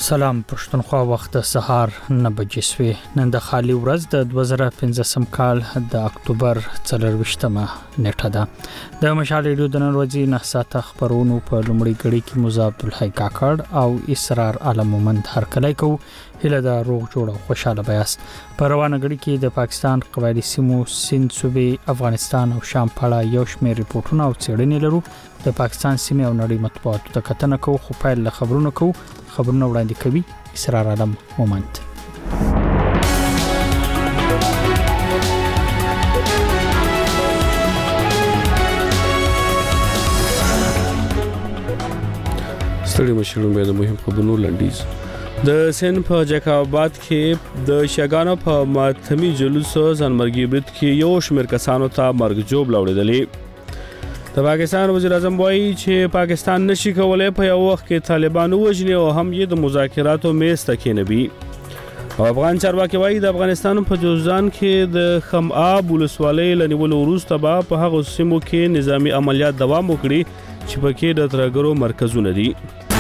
سلام پښتونخوا وخت سهار 9 بجې شوې نن د خالي ورځ د 2015 کال د اکتوبر 24مه نیټه ده د مشال ریډیو د نن ورځې نه ساته خبرونو په لومړی کړي کې موسی عبدالحی کاکړ او اسرار عالم مومند هرکلی کو هله د روغ جوړ او خوشاله بیاس په روانه غړي کې د پاکستان قبایلی سیمو سند صوبې افغانستان او شام په اړه یو شمېر ریپورتونه او څېړنې لرو د پاکستان سیمه او نړۍ مطبوعاتو ته کتنه کو خو پایل له خبرونه وړاندې کوي اسرار عالم مومند. ستړي مشرون به د مهم خبرونو لنډیز د سن په جکابات کې د شګانو په ماتمي جلوس ځانمرګي برید کې یو شمېر کسانو ته مرګ جوړ لوړېدلې. د پاکستان وزیر اعظم وایي چې پاکستان نشي کولای په یو وخت کې طالبان وژني او هم یې د مذاکراتو میز ته کېنوي. او افغان چارواکي وایي د افغانستان په جوزجان کې د خمآب ولسوالۍ لنیولو وروسته به په هغو سیمو کې نظامی عملیات دوام وکړي چې پکې د ترهګرو مرکزونه دي.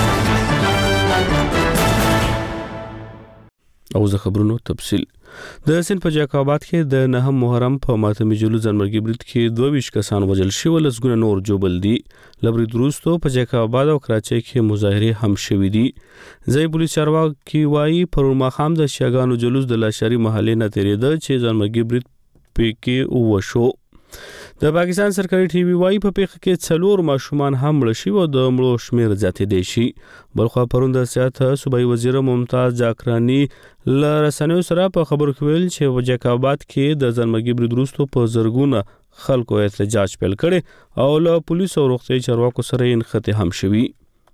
او زه خبرونو تفصیل د سن په جکابات کې د 9 محرم په ماتمي جلوس ځانمرګي برید کې 22 کسان وژل شوي لسګونه نور جوبل دي. لبرید وروسته په جکابات او کراچۍ کې مظاهرې هم شوې دي. ځای پولیس چارواکي وایي پرون ماښام د شیګانو جلوس د لاشري محلې نه تېرېده چې ځانمرګي برید پکې وشو. د پاکستان سرکاري ټي وي وایي په پیښه کې 4 ماشومان هم مړه شوي او د مړو شمېر زیاتېدی شي. بلخوا پرون د سیاست صوبایي وزیر ممتاز جاکرانی له رسنیو سره په خبرو کې ویل چې په جکابات کې د ځانمرګي برید وروسته په زرګونه خلکو احتجاج پیل کړي او له پولیسو او روغتیايي چارواکو سره یې نښتې هم شوي.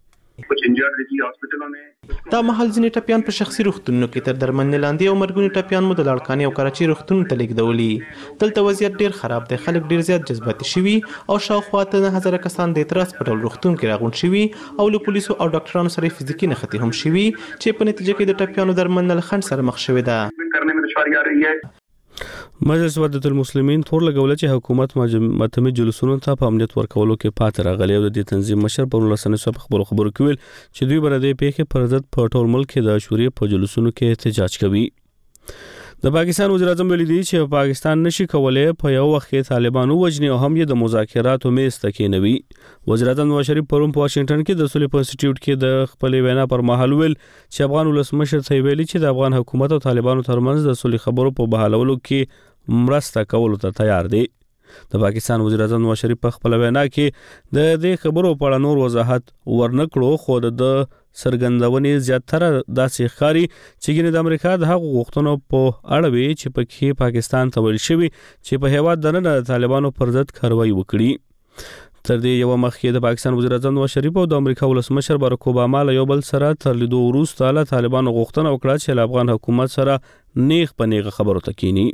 دا مهال ځینې ټپیان په شخصي روغتونونو کې تر درملنې لاندې او مرګوني ټپیان مو د لاړکاني او کراچۍ روغتونونو ته لیږدولي. دلته وضعیت ډیر خراب دی، خلک ډیر زیات جذباتي شوي او شاوخوا 9000 کسان د اعتراض په ډول روغتون کې راغونډ شوي او له پولیسو او ډاکټرانو سره فزیکي نښتې هم شوي چې په نتیجه کې د ټپیانو درملنه له خنډ سره مخ شوې ده. مجلس وحدت المسلمین تور لګول چې حکومت ماتمي جلوسونو ته په امنیت ورکولو کې پاتې راغلی او د دې تنظیم مشر په ولسنۍ صف خبرو کې ویل چې دوی بر دې پیښې پر ضد په ټول ملک کې د عاشورې په جلوسونو کې احتجاج کوي. د پاکستان وزیر اعظم ویلي دی چې پاکستان نشي کولای په یو وخت کې طالبان وژني او هم یې د مذاکراتو میز ته کېنوي. وزیر اعظم نواز شریف پرون په واشنگټن کې د صلح په انسټیټیوټ کې د خپل وینا پر مهال ویل چې افغان ولسمشر ته ویلي چې د افغان حکومت او طالبانو ترمنځ د صلح خبرو په بحالولو کې مرسته کولو ته تیار دی. د پاکستان وزیر اعظم نواز شریف په خپل وینا کې د دې خبرو په اړه نور وضاحت ورنکړو خو د سرګندونې زیاتره داسې ښکاري چې ګینه د امریکا د هغو غوښتنو په اړه وی چې پکې پاکستان ته ویل شوی چې په هیواد دننه د طالبانو پر ضد کاروایی وکړي. تر دې یو مخکې د پاکستان وزیر اعظم نواز شریف او د امریکا ولسمشر باراک اوباما له یو بل سره تر لیدو وروسته له طالبانو غوښتنه وکړه چې له افغان حکومت سره نیغ په نیغه خبرو ته کینی.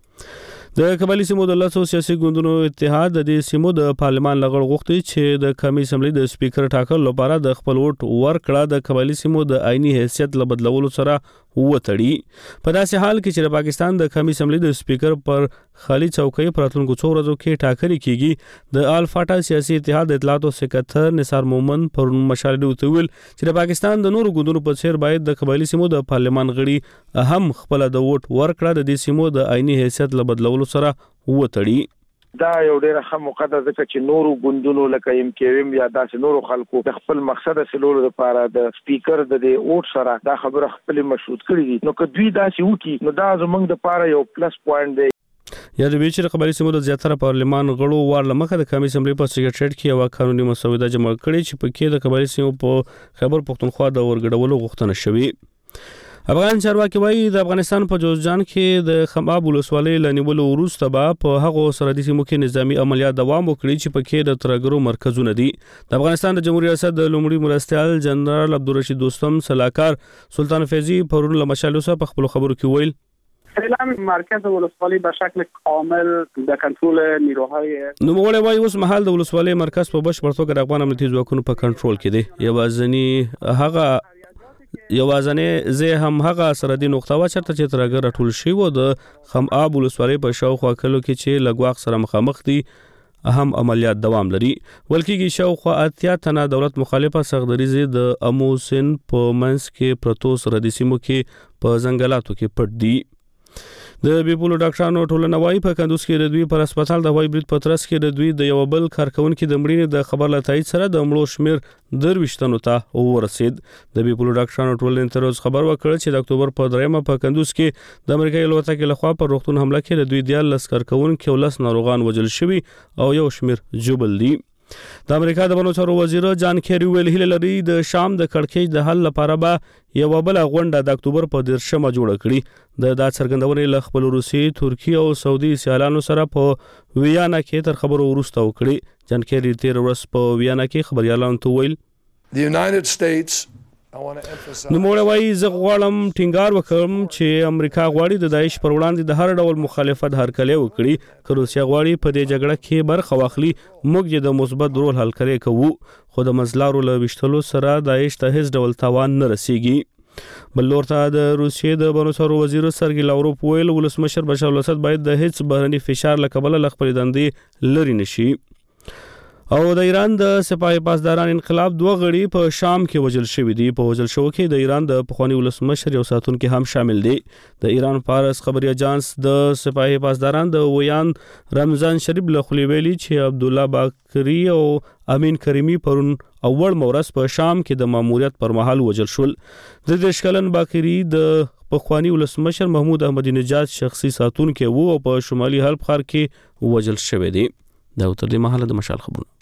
د قبایلی سیمو د لاسو سیاسي ګوندونو اتحاد د دې سیمو د پارلمان لغړ غوښتي چې د قومي اسمبلی د سپیکر ټاکلو لپاره د خپل ووټ ورکړه د قبایلی سیمو د آئینی حیثیت له بدلولو سره وتړي. په داسې حال کې چې د پاکستان د قومي اسمبلی د سپیکر پر خالي چوکۍ پر راتلونکو څو ورځو کې ټاکل کیږي. د الفاټا سیاسي اتحاد د اطلاعاتو سکرټر نثار مومند پر مشال ډیو ویل چې د پاکستان د نورو ګوندونو په څیر باید د قبایلی سیمو د پارلمان غړي هم خپل د ووټ ورکړه د دې سیمو د آئینی حیثیت له بدلولو سره وتړي. دا یو ډیره ښه موقع ده ځکه چې نورو ګوندونو لکه MKM یا داسې نورو خلکو د خپل مقصد حاصلولو لپاره د سپیکر د دې ووټ سره دا خبره خپل مشروط کړي دي. نو که دوی داسې وکړي نو دا زموږ د لپاره یو پلس پوینټ دی. یا د ویچر قبایلی سیمو د زیاتره پارلمان غړو وار لمخه د قومي اسمبلی په سکرټریټ کې یو قانوني مسوده جمع کړې چې پکې د قبایلی سیمو په خیبر پختونخوا د ورګډولو غوښتنه شوې. افغان چارواکي وایي د افغانستان په جوزجان کې د خمآب ولسوالۍ لنیولو وروسته به په هغو سرحدي سیمو کې نظامي عملیات دوام وکړي چې پکې د ترهګرو مرکزونه دي. د افغانستان د جمهوریت ریاست د لومړي مرستیال جنرال عبدالرشید دوستم سلاکار سلطان فیضی پرون له مشال صاحب په خپل خبرو کې ویل فعلا مرکز ولسوالی به شکل کامل در کنترل نیروهای نوموړی وایي اوس مهال د ولسوالۍ مرکز په بشپړ توګه د افغان امنیتي ځواکونو په کنټرول کې دی. یوازنې زه هم هغه سرحدي نقطه و چرته چې ترهګر ټول شي و د خمآب ولسوالۍ په شاوخوا کلو کې چې لګواخ سره مخامخ دي اهم عملیات دوام لري. ولکېږي شاوخوا 80 تنه دولت مخالفه سغدریزي د اموسن په منځ کې پروتو سرحدي سیمو کې په ځنګلاتو کې پټ دي. د بیپولو ډاکټرانو ټولنه وايي په کندوز کې د دوی پر هسپتال د هوایي برید په ترڅ کې د دوی د یو بل کارکونکو د مړینې د خبر له تایید سره د مړو شمیر 23 ته ورسید. د بیپولو ډاکټرانو ټولنې تر اوسه خبر ورکړ چې د اکتوبر په 3 په کندوز کې د امریکایي الوتکې لخوا پر روغتون حمله کې د دوی 14 کارکونکو 10 ناروغان وژل شوي او یو شمیر جوبل دي. د امریکا د بهرنیو چارو وزیر جان کیری ویل هیله لري د شام د کړکېچ د حل لپاره به یو بل غونډه د اکتوبر په 13 جوړه کړي. د څرګندونې له خپل روسي، ترکی او سعودي سیالانو سره په ویانا کې تر خبرو وروسته وکړي. جان کیری 13 ورځ په ویانا کې خبريالانو ته ویل The United States نو موږ وایي زه غواړم ټینګار وکړم چې امریکا غواړي د داعش پر وړاندې د هر ډول مخالفت هرکلی وکړي. که روسیا غواړي په دې جګړه کې برخه واخلي موږ یې د مثبت رول حل کوو، خو د مزلارو له وشتلو سره داعش ته هیڅ ډول تاوان نه رسیږي. بل لور ته د روسیې د بهرنیو چارو وزیر سرګی لاوروف ویل ولسمشر بشار الاسد باید د هیڅ بهرني فشار له کبله له خپلې دندې لرې نشي. او د ایران د سپاه پاسداران انقلاب 2 غړي په شام کې وژل شوي دي. په وژل شو کې د ایران د پخوانی ولسمشر یو ساتونکي هم شامل دي. د ایران فارس خبري اژانس د سپاه پاسداران د ویان رمضان شریف له خولې ویلي چې عبد الله باکری او امین کریمی پرون اول مورس په شام کې د ماموریت پر مهال وژل شول. د دشکلن باکری د پخوانی ولسمشر محمود احمدی نژاد شخصي ساتونکي وو او په شمالي حلب ښار کې وژل شوی دی. دا تر دې مهاله د مشال خبرونه.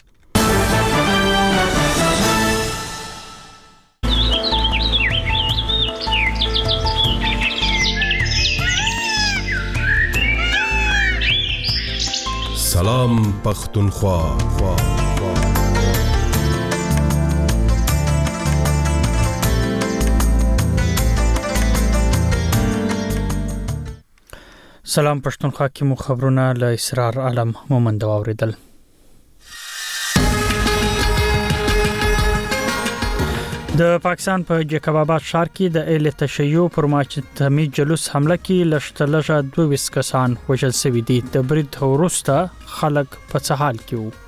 سلام پختونخوا. سلام پښتونخوا کې مو خبرونه له اسرار عالم مومند اوریدل. د پاکستان په جیکب آباد ښار کې د اهل تشیع پر ماجتمعي جلوس حمله کې لشتلجه 22 کسان وژل شوي دي. د برید وروسته خلک په څه حال کې وو؟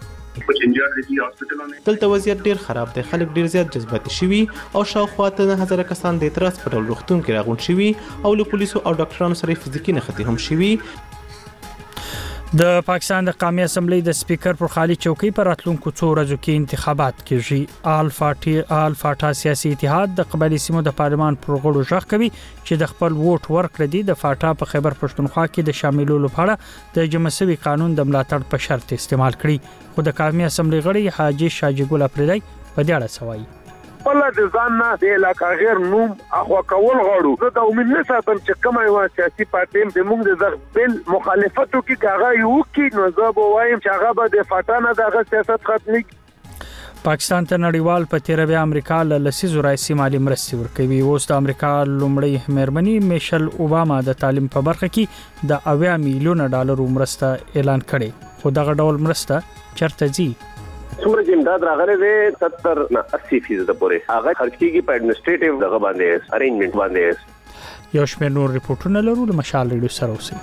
دلته وضعیت ډیر خراب دی. خلک ډیر زیات جذباتي شوي او شاوخوا 9000 کسان د اعتراض په ډول روغتون کې راغونډ شوي او له پولیسو او ډاکټرانو سره فزیکي نښتې هم شوي. د پاکستان د قومي اسمبلی د سپیکر پر خالي چوکۍ پر راتلونکو 2 ورځو کې انتخابات کیږي. الفاټا سیاسي اتحاد د قبایلی سیمو د پارلمان پر غړو ژغ کوي چې د خپل ووټ ورکړه دي. د فاټا په خیبر پښتونخوا کې د شاملولو لپاره د جمهوریتي قانون د ملاتړ په شرط استعمال کړي. خو د قومي اسمبلی غړي حاجی شاجګل اپریدی په دې اړه سوایي الله د ځان نه د علاقه غیر نوم اخوا کول غواړو. زه د امید نه ساتم چې کومه یو سیاسي پارټي د موږ د بل مخالفتو کې کاغه یو کې نو زه به وایم چې هغه به د فاټانه دغه سیاست ختمي. پاکستان ته نړیوال په 13 امریکا له لسیزو راځي مالی مرستې ورکوي. اوس د امریکا لومړی مېرمنې میشل اوباما د تعلیم په برخه کې د 80 میلیون ډالر مرسته اعلان کړي. خو دغه ډول مرسته چرته ځي؟ څومره چې امداد راغلی دی 70 نه 80% پورې هغه خرج کیږي په اډمنسټریټیو دغه باندې ارینجمنت باندې. یو شمېر نور ریپورتونه لرو له مشال ریډیو سره اوسئ.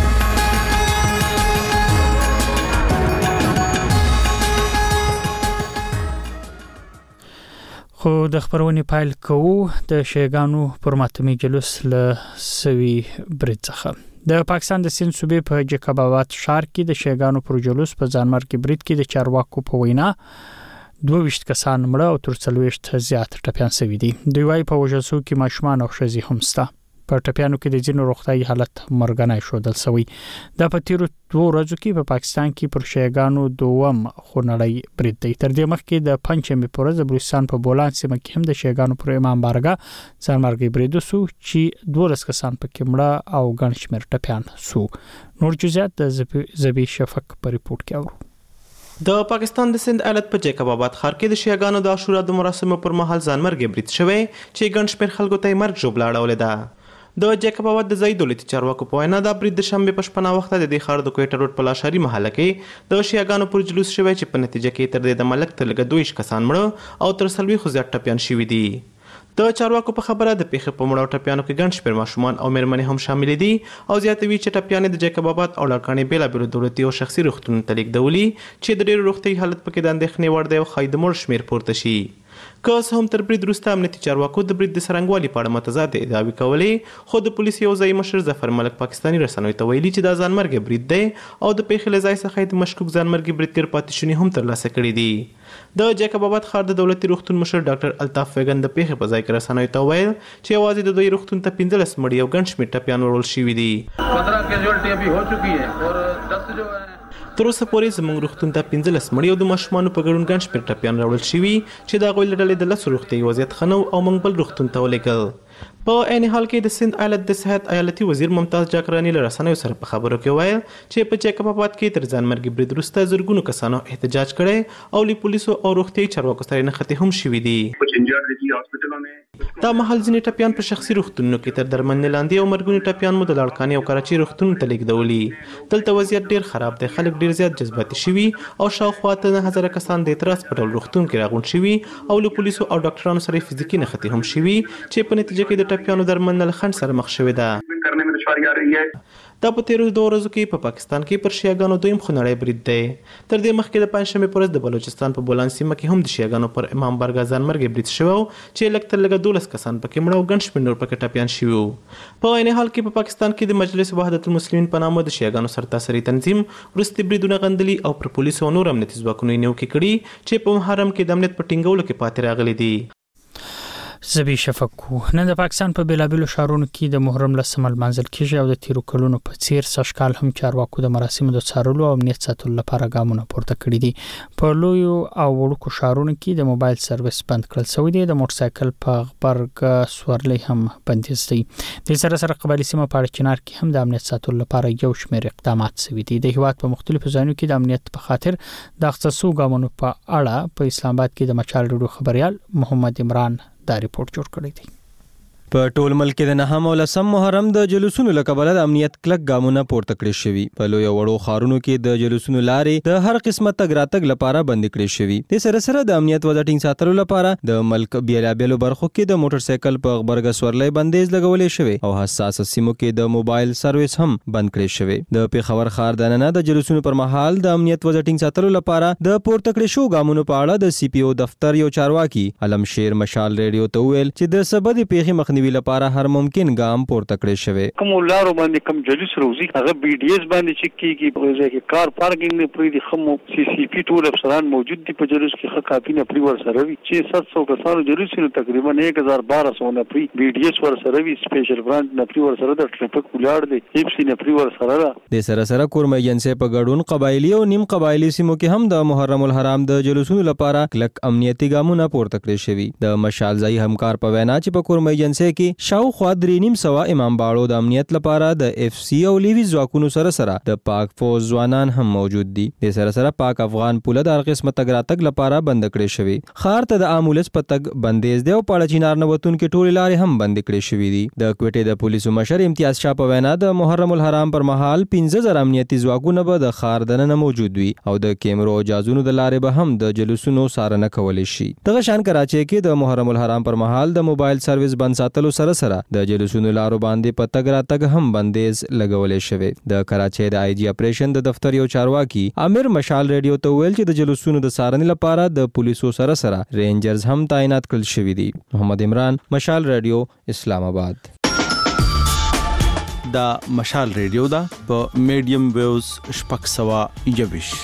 خو د خبرونې پایل کوو د شیګانو پر ماتمي جلوس له سوي برید څخه. د پاکستان د سند صوبې په جیکب آباد ښار کې د شیګانو پر جلوس په ځانمرګي برید کې د چارواکو په وینا 22 کسان مړه او تر 40 زیات ټپيان شوي دي. دوی وايي په وژل شوو کې ماشومان او ښځې هم شته. په ټپيانو کې د ځینو روغتيایي حالت مرګنای شودل شوی. د په تیرو 2 ورځو کې په پاکستان کې پر شیګانو دوم خونړی برید دی. تر دې مخکې د پنځمې پر ورځ بلوچستان په بولان سیمه کې هم د شیګانو پر امام بارګه ځانمرګي برید وسو چې 12 کسان پکې مړه او ګڼ شمېر ټپيان شو. نور جزئیات د زبی شفق په ریپورت کې اورو. د پاکستان د سند ایالت په جیکب آباد ښار کې د شیګانو د عاشورا د مراسمو پر مهال ځانمرګي برید شوی چې ګڼ شمېر خلکو ته مرګ ژوبله اړولې ده. د جیکب آباد د ځای دولتي چارواکو په وینا د برید د شنبه په شپه وخت د دې ښار د کوټه روډ په لاشاري محله کې د شیګانو پر جلوس شوی چې په نتیجه کې تر دې د ملک تلګه 22 کسان مړه او تر 40 زیات ټپيان شوي دي. د چارواکو په خبره د پیښې په مړو ټپیانو کې ګڼ شمېر ماشومان او مېرمنې هم شامل دي او زیاتوي چې ټپیانې د جیکب آباد او لړکانې بېلابېلو دولتي او شخصي روغتونونو ته لیږدولي چې د ډېرو روغتیايي حالت پکې د اندېښنې وړ دی او ښایي د مړو شمېر پورته شي. که څه هم تر برید وروسته امنیتي چارواکو د برید د څرنګوالي په اړه متضاد ادعاوې کولې، خو د پولیسو یو ځایي مشر ظفر ملک پاکستاني رسنیو ته ویلي چې دا ځانمرګي برید دی او د پیښې له ځای څخه د مشکوک ځانمرګي بریدګر پاتې شونې هم ترلاسه کړي دي. د جیکب آباد ښار د دولتي روغتون مشر ډاکټر الطاف ویګن د پیښې په ځای کې رسنیو ته وویل چې یوازې د دوی روغتون ته 15 مړي او ګڼ شمېر ټپیان وړل شوي دي. 15 کیجوالټي ابھی ہو چکی ہے اور 10 جو ہے تر اوسه پورې زموږ روغتون ته 15 مړي او د ماشومانو په ګډون ګڼ شمېر ټپیان راوړل شوي چې د هغوی له ډلې د 10 روغتیايي وضعیت ښه نه و او موږ بل روغتون ته ولېږل. په عین حال کې د سند ایالت د صحت ایالتي وزیر ممتاز جاکراني له رسنیو سره په خبرو کې ویل چې په جیکب آباد کې تر ځانمرګي برید وروسته زرګونو کسانو احتجاج کړی او له پولیسو او روغتیايي چارواکو سره نښتې هم شوي دي. دا مهال ځینې ټپیان په شخصي روغتونونو کې تر درملنې لاندې او مرګوني ټپیان مو د لړکانې او کراچۍ روغتونونو ته لیږدولي. دلته وضعیت ډېر خراب دی، خلک ډېر زیات جذباتي شوي او شاوخوا 9000 کسان د اعتراض په ډول روغتون کې راغونډ شوي او له پولیسو او ډاکټرانو سره فزیکي نښتې هم شوي چې په نتیجه کې د ټپیانو درملنه له خنډ سره مخ شوې ده. دا په تیرو 2 ورځو کې په پاکستان کې پر شیعاګانو دویم خونړی برید دی. تر دې مخکې د پنجشنبې په ورځ د بلوچستان په بولان سیمه کې هم د شیعاګانو پر امام بارګاه ځانمرګي برید شوی چې لږ تر لږه 12 کسان پکې مړه او ګڼ شمېر نور پکې ټپیان شوي وو. په عین حال کې په پاکستان کې د مجلس وحدت المسلمین په نامه د شیعاګانو سرتاسري تنظیم وروستي بریدونه غندلي او پر پولیسو او نور امنیتي ځواکونو یې نیوکې کړي چې په محرم کې د امنیت په ټینګولو کې پاتې راغلي دي. زبی شفقو نن د پاکستان په بیلابیلو ښارونو کې د محرم لسمه لمانځل کیږي او د تیرو کلونو په څیر سږکال هم چارواکو د مراسمو د څارلو او امنیت ساتلو لپاره ګامونه پورته کړي دي. په لویو او وړوکو ښارونو کې د موبایل سرویس بند کړل شوی دی. د موټرسایکل په غبرګ سورلۍ هم بندیز دی. د سره قبایلي سیمه په اړچنار کې هم د امنیت ساتلو لپاره یو شمېر اقدامات شوي دي. د هیواد په مختلفو ځایونو کې د امنیت په خاطر د اختصاصو ګامونو په اړه په اسلام آباد کې د مچال ریډیو خبريال محمد عمران دا ریپورت جوړ کړی دی. په ټول ملک کې د 9 او 10 محرم د جلوسونو لکبله د امنیت کلک ګامونه پورته کړی شوی. په لوی وړو خارونو کې د جلوسونو لارې د هر قسمه تګ راتګ لپاره بند کړی شوی. د سره د امنیت وضع ټینګ ساتلو لپاره د ملک بیلابیلو برخو کې د موټر سایکل په غبرګ سورلۍ بندیز لګولې شوی او حساس سیمو کې د موبایل سرویس هم بند کړی شوی. د پیښور ښار د نن د جلوسونو پر مهال د امنیت وضع ټینګ ساتلو لپاره د پورته کړی شو ګامونو په اړه د سی پی او دفتر یو چارواکي علم شیر مشال ریډیو ته ویل چې د سبد پیښې مخنیوي لپاره هر ممکن ګام پورته کړی شوی. کوم لارو باندې کوم جلوس روزي هغه بي ډي اس باندې چک کیږي، په ځای کې کار پارکینګ نه پرې دي، خمو سی سی پی ټول افسران موجود دي په جلوس کې، خه کافي نه پرې ور سره وي چې 700 کسانو جلوس نو تقریبا 1200 نه پرې بي ډي اس ور سره وي، سپیشل برانچ نه پرې ور سره د ټریفیک ولاړ دي، ایف سی نه پرې ور سره د سره کورمه جنسه په ګډون قبایلی او نیم قبایلی سیمو کې هم د محرم الحرام د جلوسونو لپاره کلک امنیتي ګامونه پورته کړی شوی. د مشال ځای همکار په وینا چې په کورمه جنسه کې شاوخوا 3.5 امام باړو د امنیت لپاره د اف سی او لیوی ځواکونو سره د پاک فوج ځوانان هم موجود دي. د سره پاک افغان پوله د هر قسمه تګ راتګ لپاره بند کړی شوی. خار ته د امبولانس په تګ بندیز دی او پاړه چینار نوتون کې ټول لارې هم بند کړی شوی دي. د کوټې د پولیسو مشر امتیاز شاه په وینا د محرم الحرام پر مهال 15000 امنیتي ځواکونه به د خار دننه موجود وي او د کیمرو او جازونو د لارې به هم د جلوسونو څارنه کولی شي. دغه شان کراچۍ کې د محرم الحرام پر مهال د موبایل سرویس بند ساتلو سره د جلوسونو لارو باندې په تګ راتګ هم بندیز لګولې شوی. د کراچۍ د آی جی اپریشن د دفتر یو چارواکي امیر مشال ریډیو ته ویل چې د جلوسونو د څارنې لپاره د پولیسو سره رینجرز هم تعینات کړل شوی دي. محمد عمران، مشال ریډیو، اسلام آباد. دا مشال ریډیو دا په میډیم ویوز 621.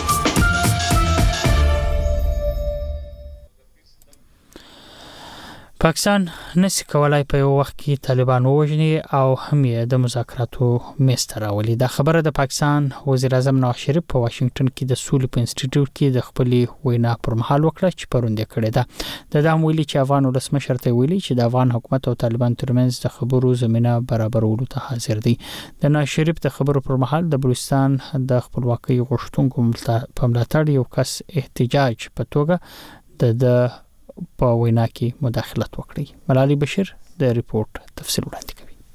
پاکستان نسی کولای په یو وخت کې طالبان ووژني او هم یې د مذاکراتو میز ته راولي. دا خبره د پاکستان وزیر اعظم نواز شریف په واشنگټن کې د سولې په انسټیټیوټ کې د خپلې وینا پر مهال وکړه چې پروند یې کړې ده. د دام ویلي چې افغان ولسمشر ته ویلي چې د افغان حکومت او طالبان ترمنځ د خبرو زمينه برابرولو ته حاضر دي. د نواز شریف د خبرو پر مهال د بلوچستان د خپلواکۍ غوښتونکو په ملاتړ یو کس احتجاج په توګه د په وینا کې مداخلت وکړي. ملالي بشیر د ریپورت تفصیل وړاندې کوي.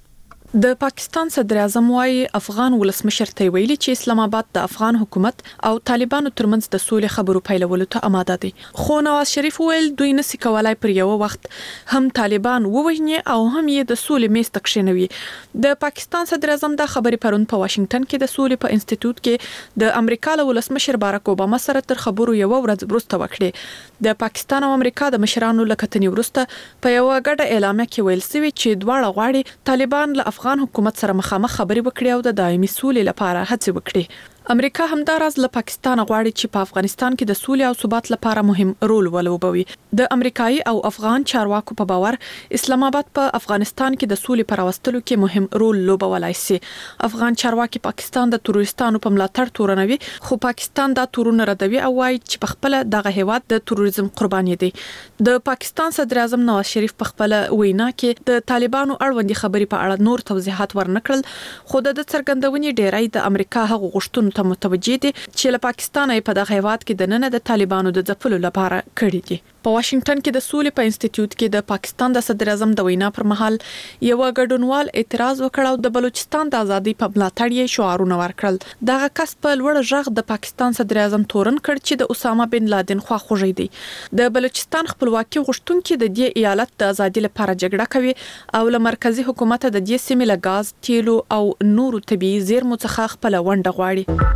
د پاکستان صدر اعظم وايي افغان ولسمشر ته ویلي چې اسلام آباد د افغان حکومت او طالبانو ترمنځ د سولې خبرو پیلولو ته آماده دي. خو نواز شریف ویل دوی نسي کولای پر یو وخت هم طالبان ووژني او هم یې د سولې میز ته کښینوي. د پاکستان صدر اعظم دا خبرې پرون په واشنگټن کې د سولې په انسټیټیوټ کې د امریکا له ولسمشر باراک اوباما سره تر خبرو یو ورځ وروسته وکړه. د پاکستان او امریکا د مشرانو له کتنې وروسته په یو غټه اعلامیه کې ویل شوی چې دواړه غواړي طالبان له افغان حکومت سره مخامخ خبرې وکړي او د دایمي سولې لپاره هڅې وکړي. امریکا همداراز له پاکستان غواړي چې په افغانستان کې د سولې او ثبات لپاره مهم رول ولوبوي. د امریکایي او افغان چارواکو په باور اسلام آباد په افغانستان کې د سولې پر راوستلو کې مهم رول لوبولای شي. افغان چارواکي پاکستان د تروریستانو په ملاتړ تورنوي، خو پاکستان دا تورونه ردوي او وايي چې په خپل دغه هیواد د تروریزم قرباني دي. د پاکستان صدر اعظم نواز شریف په خپل وینا کې د طالبانو اړوندې خبرې په اړه نور توضیحات ورنکړل، خو د څرګندونې ډیری د امریکا هغه غوښتنو ته متوجه دي چې له پاکستانه په دغه هیواد کې د نن د طالبانو د ځپلو لپاره کړي دي. په واشنگټن کې د سولې په انسټیټیوټ کې د پاکستان د صدر اعظم د وینا پر مهال یو ګډونوال اعتراض وکړ او د بلوچستان د ازادۍ په ملاتړ یې شعارونه ورکړل. دغه کس په لوړ غږ د پاکستان صدر اعظم تورن کړ چې د اسامه بن لادن خواخوږي دي. د بلوچستان خپلواکي غوښتونکي د دې ایالت د ازادۍ لپاره جګړه کوي او له مرکزی حکومت د دې سیمې له غاز، تیلو او نورو طبيعي زیرمو څخه خپل ونډه غواړي.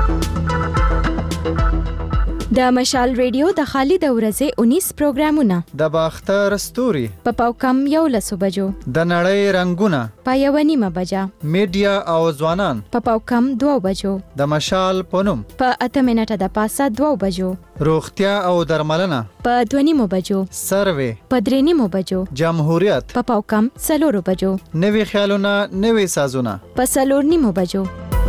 د مشال ریډیو د خالد ورځې 19 پروګرامونه د باختر ستوري په پاوکم 11 بجو، د نړۍ رنگونه په 1:30 بجا، میډیا او ځوانان په پاوکم 2 بجو، د مشال پونم په 8 منټه د پاسه 2 بجو، روغتیا او درملنه په 2:30 بجو، سروې په 3:30 بجو، جمهوریت په پاوکم 4 بجو، نوي خیالونه نوي سازونه په 4:30 بجو.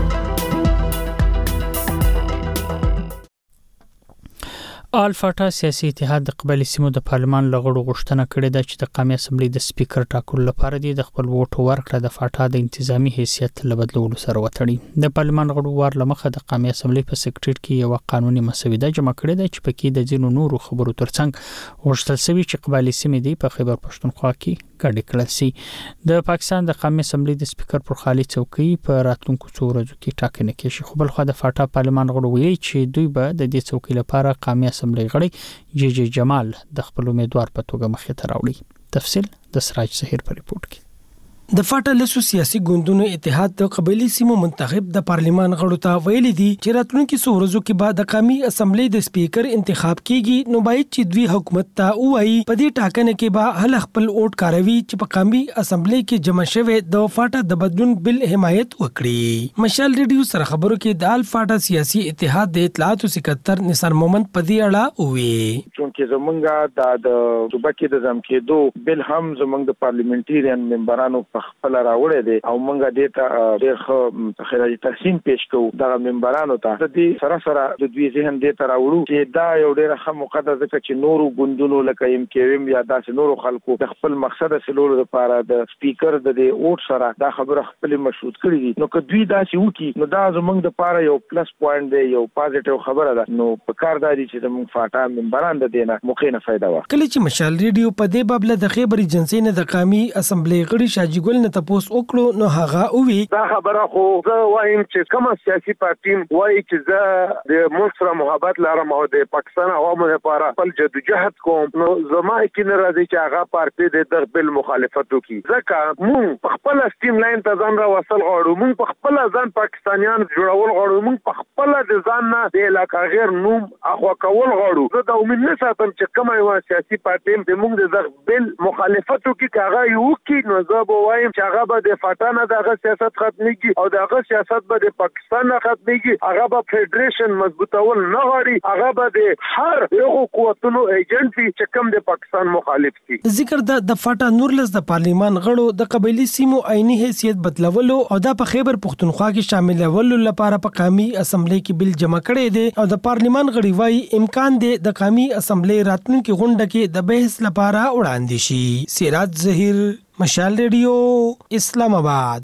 الفاټا سیاسي اتحاد د قبایلي سیمو د پارلمان لغړو غوښتنه کړې ده چې د قومي اسمبلی د سپیکر ټاکلو لپاره د خپل ووټ ورکړه د فاټا د انتظامی حیثیت لبدلولو سره وتړي. د پارلمان غړو ور لمخه د قومي اسمبلی په سکرټریټ کې یو قانوني مسوده جمع کړې ده چې پکې د ځینو نورو خبرو ترڅنګ غوښتل شوی چې قبایلي سیمې دی په خیبر پښتونخوا کې ګډ کړل شي. د پاکستان د قومي اسمبلی د سپیکر پر خالي څوکۍ په راتلونکو څو ورځو کې ټاکنه کیږي. خو بل خو د فاټا پارلمان غړو ویلي چې دوی به د دې څوکۍ لپاره قومي اسمبلی غړي جی جمال د خپل امیدوار په توګه مخې ته راوړي. تفصیل د سراج ظهیر په ریپورت کې. د فاټا لسو سیاسي ګوندونو اتحاد د قبایلي سیمو منتخب د پارلمان غړو ته ویلي دي چې راتلونکي څو ورځو کې بعد د قومي اسمبلی د سپیکر انتخاب کیږي، نو باید چې دوی حکومت ته وایي په دې ټاکنه کې به هل خپل ووټ کاروي چې په قومي اسمبلی کې جمع شوی د فاټا د بدلون بل حمایت وکړي. مشال ریډیو سره خبرو کې د الفاټا سیاسي اتحاد د اطلاعاتو سکرټر نثار مومند په دې اړه وویل چې زمونږ د صوبه کې د ځم کېدو بل هم زمونږ د پارلیمنټریان ممبرانو خپل راوړې دي او موږ دې ته ډېر ښه خیري تحسین پېښ کوو د ممبرانو ته. د دې سره د دوی ذهن دې ته راوړو چې دا یو ډېر ښه موقع ده ځکه چې نورو ګوندونو لکه MKM یا داسې نورو خلکو د خپل مقصد حاصلولو لپاره د سپیکر د دې ووټ سره دا خبره خپل مشروط کړې دي. نو که دوی داسې وکړي نو دا زموږ د لپاره یو پلس پوینټ دی، یو پازیټیو خبره ده. نو په کار دی چې زموږ فاټا ممبران د دې نه موقع نه فائدہ واخلي. کله چې مشال ریډیو په دې باب له خیبر ایجنسی نه د قومي اسمبلی غړي شاجي ګل نه تاسو وکړو نو هغه وی دا خبره خو زه وایم چې کوم سیاسي پارټي وایي چې زه د ملک سره محبت لرم او د پاکستان عوامو لپاره خپل جدوجہد کوم، نو زما کې نه راځي چې هغه پارټي د بل مخالفت وکړي. ځکه مونږ خپل سټیم لاین ته ځان را وصل غواړو، مونږ خپل ځان پاکستانیان جوړول غواړو، مونږ خپل د ځان نه د علاقه غیر نوم اخوا کول غواړو. زه دا امید نه ساتم چې کومه یو سیاسي پارټي د مونږ د بل مخالفت وکړي. هغه یو کې نو زه به وایم چې هغه به د فاټا دغه سیاست ختميږي او دغه سیاست به د پاکستان نه ختميږي. هغه به فدریشن مضبوطول نه غواړي، هغه به د هر یو قوتونو ایجنټ چې کوم د پاکستان مخالف دي. ذکر د فاټا نورلس د پارلیمان غړو د قبایلی سیمو عیني حیثیت بدلولو او د خیبر پښتونخوا کې شاملولو لپاره په قومي اسمبلی کې بل جمع کړي دي او د پارلیمان غړي وايي امکان دی د قومي اسمبلی راتلونکي غونډه کې د بحث لپاره وړاندې شي. سراج ظهیر، مشال ریډیو، اسلام آباد.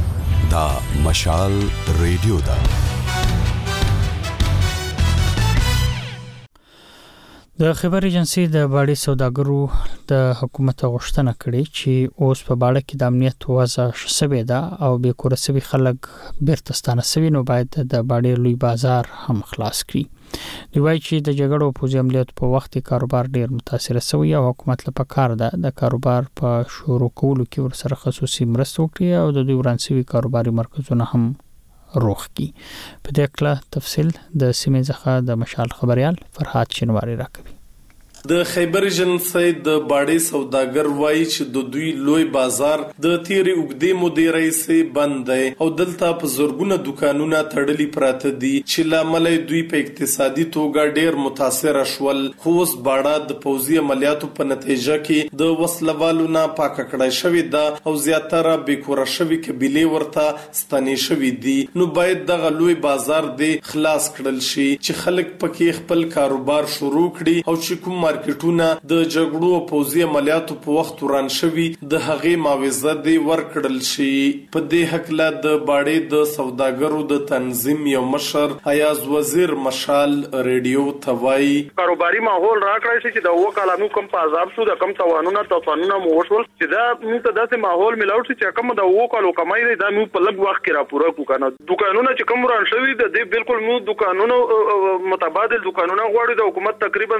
دا مشال ریډیو دا د خبر ایجنسی د باړې سوداګرو د حکومت غوښتنه کړې چې اوس په باړه کې د امنیت وضع شوې ده او به کورسوي خلک بیرته ستانه شوي نو باید د باړې لوی بازار هم خلاص کړي. دی وايي چې د جګړو په پوځي عملیاتو په وخت کې کاروبار ډیر متاثر شوی او حکومت لپاره کار ده د کاروبار په شروع کولو کې ورسره خصوصي مرسته وکړي او د دوی ورانسوي کاروباري مرکزونه هم روغ کی. په دې کله تفصیل د سیمې څخه د مشال خبريال فرحات شنواری راکوي. د خیبر ایجنسی د باړې سوداګر وایي چې د دوی لوی بازار د تیری اوګدې مدیرۍ سي بند دی او دلته په زورګونه دکانونه تړلي پراته دي چې لامل دوی په اقتصادي توګه ډیر متاثر شول. خو اوس باړه د پوځي عملیاتو په نتیجه کې د وسلوالو نه پاک کړای شوی ده او زیاتره بیکوره شوی قبيله ورته ستنې شوی دي. نو باید دغه لوی بازار دی خلاص کړل شي چې خلک پکې خپل کاروبار شروع کړي او چې کوم مارکیټونه د جګړو او پوځي عملیاتو په وخت وران شوی د هغې معاوضه دی ورکړل شي. په دې حقله د باړې د سوداګرو د تنظیم یو مشر ایاز وزیر مشال ریډیو ته وایي کاروباري ماحول راکړی شي چې د وو کلامو کم په عذاب شو د کم توانونه طوفانونه مو وشول چې دا موږ ته داسې ماحول ملاو شي چې کم د وو کالو کمای دی دا موږ په لږ وخت کې را پوره کو کنه. دکانونه چې کم وران شوی د دې بالکل موږ دکانونو متبادل دکانونه غواړي د حکومت تقریبا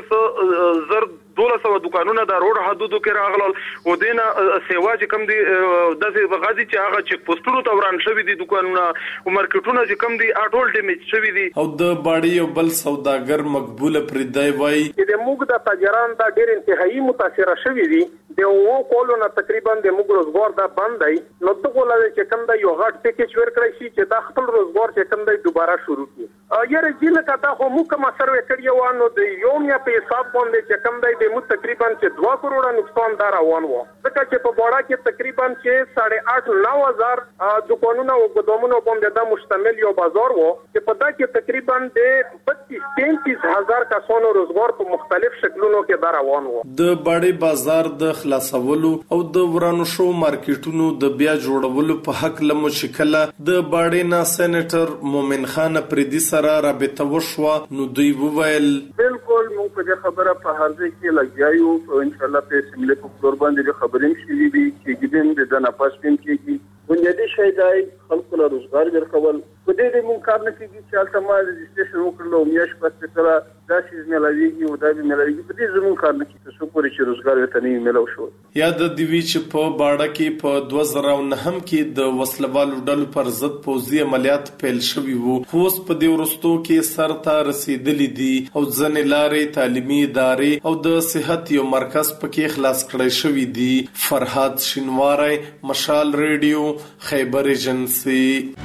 1200 دکانونه د روډ حدودو کې راغلل او دینه سیوا چې کم دي د غازی چې هغه چک پوسټونو ته وران شوی دي دکانونه او مارکیټونه چې کم دي اټول ډیمیج شوی دي. او د باړې یو بل سوداګر مقبول پردای وای چې د موږ د تاجران دا ډیر انتهایی متاثر شوی دي د وو کولونه تقریبا د موږ روزګار دا بند دی. نو دغه لاره چې کم دا یو غټ پیکیج ورکړی شي چې دا خپل روزګار چې کم دی دوباره شروع کړي. یاره جله کته خو موږ کوم سروې کړی و نو د یوم یا په حساب باندې چې کم دی د موږ تقریبا چې 2 کروڑه نقصان دار روان وو. ځکه چې په باړه کې تقریبا چې 8.5-9,000 دکانونه او ګدامونه باندې دا مشتمل یو بازار وو چې په دا کې تقریبا د 32-33,000 کسانو روزګار په مختلف شکلونو کې دار روان وو. د باړې بازار د خلاصولو او د ورانو شو مارکیټونو د بیا جوړولو په حق لمو شکله د باړې نا سېنیټر مومن خان پردي سره رابطه وشوه. نو دوی وویل بالکل موږ په خبره په حال کې لګیایو او ان شاء الله په سیمله په تور باندې خبرې شي دي چې ګدین د نه پاس پین کېږي بنیادی شی دی خلکو له روزګار ورکول. په دې موږ کار نه کیږي چې البته ما رجسټریشن وکړلو میاش پس سره دا شی ملويږي او دا به ملويږي په دې زموږ کار نه کیږي څو پورې چې روزګار ورته نه ملو شو. یا د دیوی چې په باړه کې په 2009 کې د وسلوالو ډلو پر ضد پوځي عملیات پیل شوي وو. خو اوس په دې ورستو کې سرته رسیدلې دي او ځنې لارې تعلیمي ادارې او د صحت یو مرکز پکې خلاص کړی شوی دي. فرحات شنواری مشال ریډیو خیبر ایجنسی.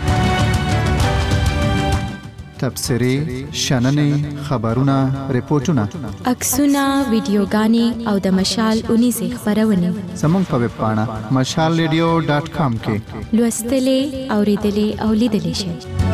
تبصری، شننې، خبرونه، ریپورتونه، عکسونه، ویډیوګانې او د مشال 19 خبرونه زموږ په ویب پاڼه mashalradio.com کې لوستلې، اوریدلې او لیدلې شئ.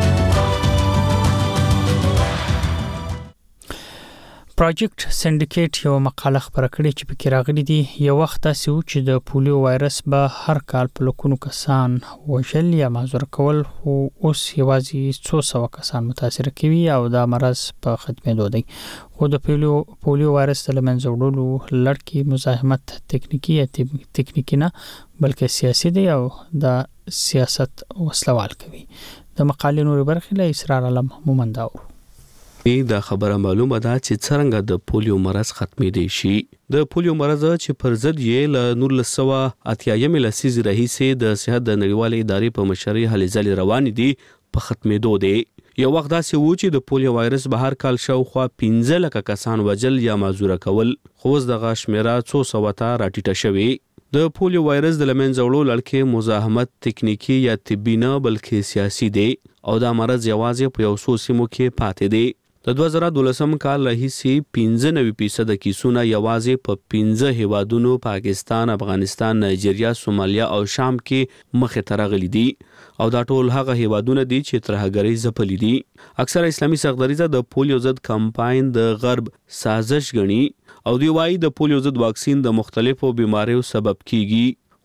پروجیکټ سندیکیټ یو مقاله خبره کړې چې پکې راغلي دي یو وخت تاسو چې د پولیو وایرس به هر کال په لکونو کسان وژل یا معذور کول خو اوس یوازې 200 کسان متاثر کوي او دا مرض په ختمېدو دی. خو د پولیو وایرس د لمنځه وړلو لړ مزاحمت تکنیکی نه بلکې سیاسي دی او د سیاست وسلوال کوي. د مقالې نورې برخې له اسرار علم مومنداور دا خبره معلومه ده چې څنګه د پولیو مرض ختمېدی شي. د پولیو مرض چې پر ضد یې له 1980 لسیزې راهیسې د صحت د نړیوالې ادارې په مشرۍ هلې ځلې روان دي په ختمېدو دی. یو وخت داسې و چې د پولیو وایرس به هر کال شاوخوا 15 لکه کسان وژل یا معذوره کول. خو اوس دغه شمیره 200 ته راټیټه شوې. د پولیو وایرس د لمنځه وړلو لړ کې مزاحمت تکنیکی یا طبي نه بلکې سیاسي دی او دا مرض یوازې په یو څو سیمو کې پاتې دی. د 2012 کال راهیسې 95% کیسونه یوازې په 15 هیوادونو پاکستان، افغانستان، نایجیریا، سومالیا او شام کې مخې ته راغلي دي او دا ټول هغه هیوادونه دي چې ترهګرۍ ځپلي دي. اکثره اسلامي سرغړیزه د پولیو ضد کمپاین د غرب سازش غني او دی وايي د پولیو ضد واکسین د مختلفو بیماریو سبب کیږي.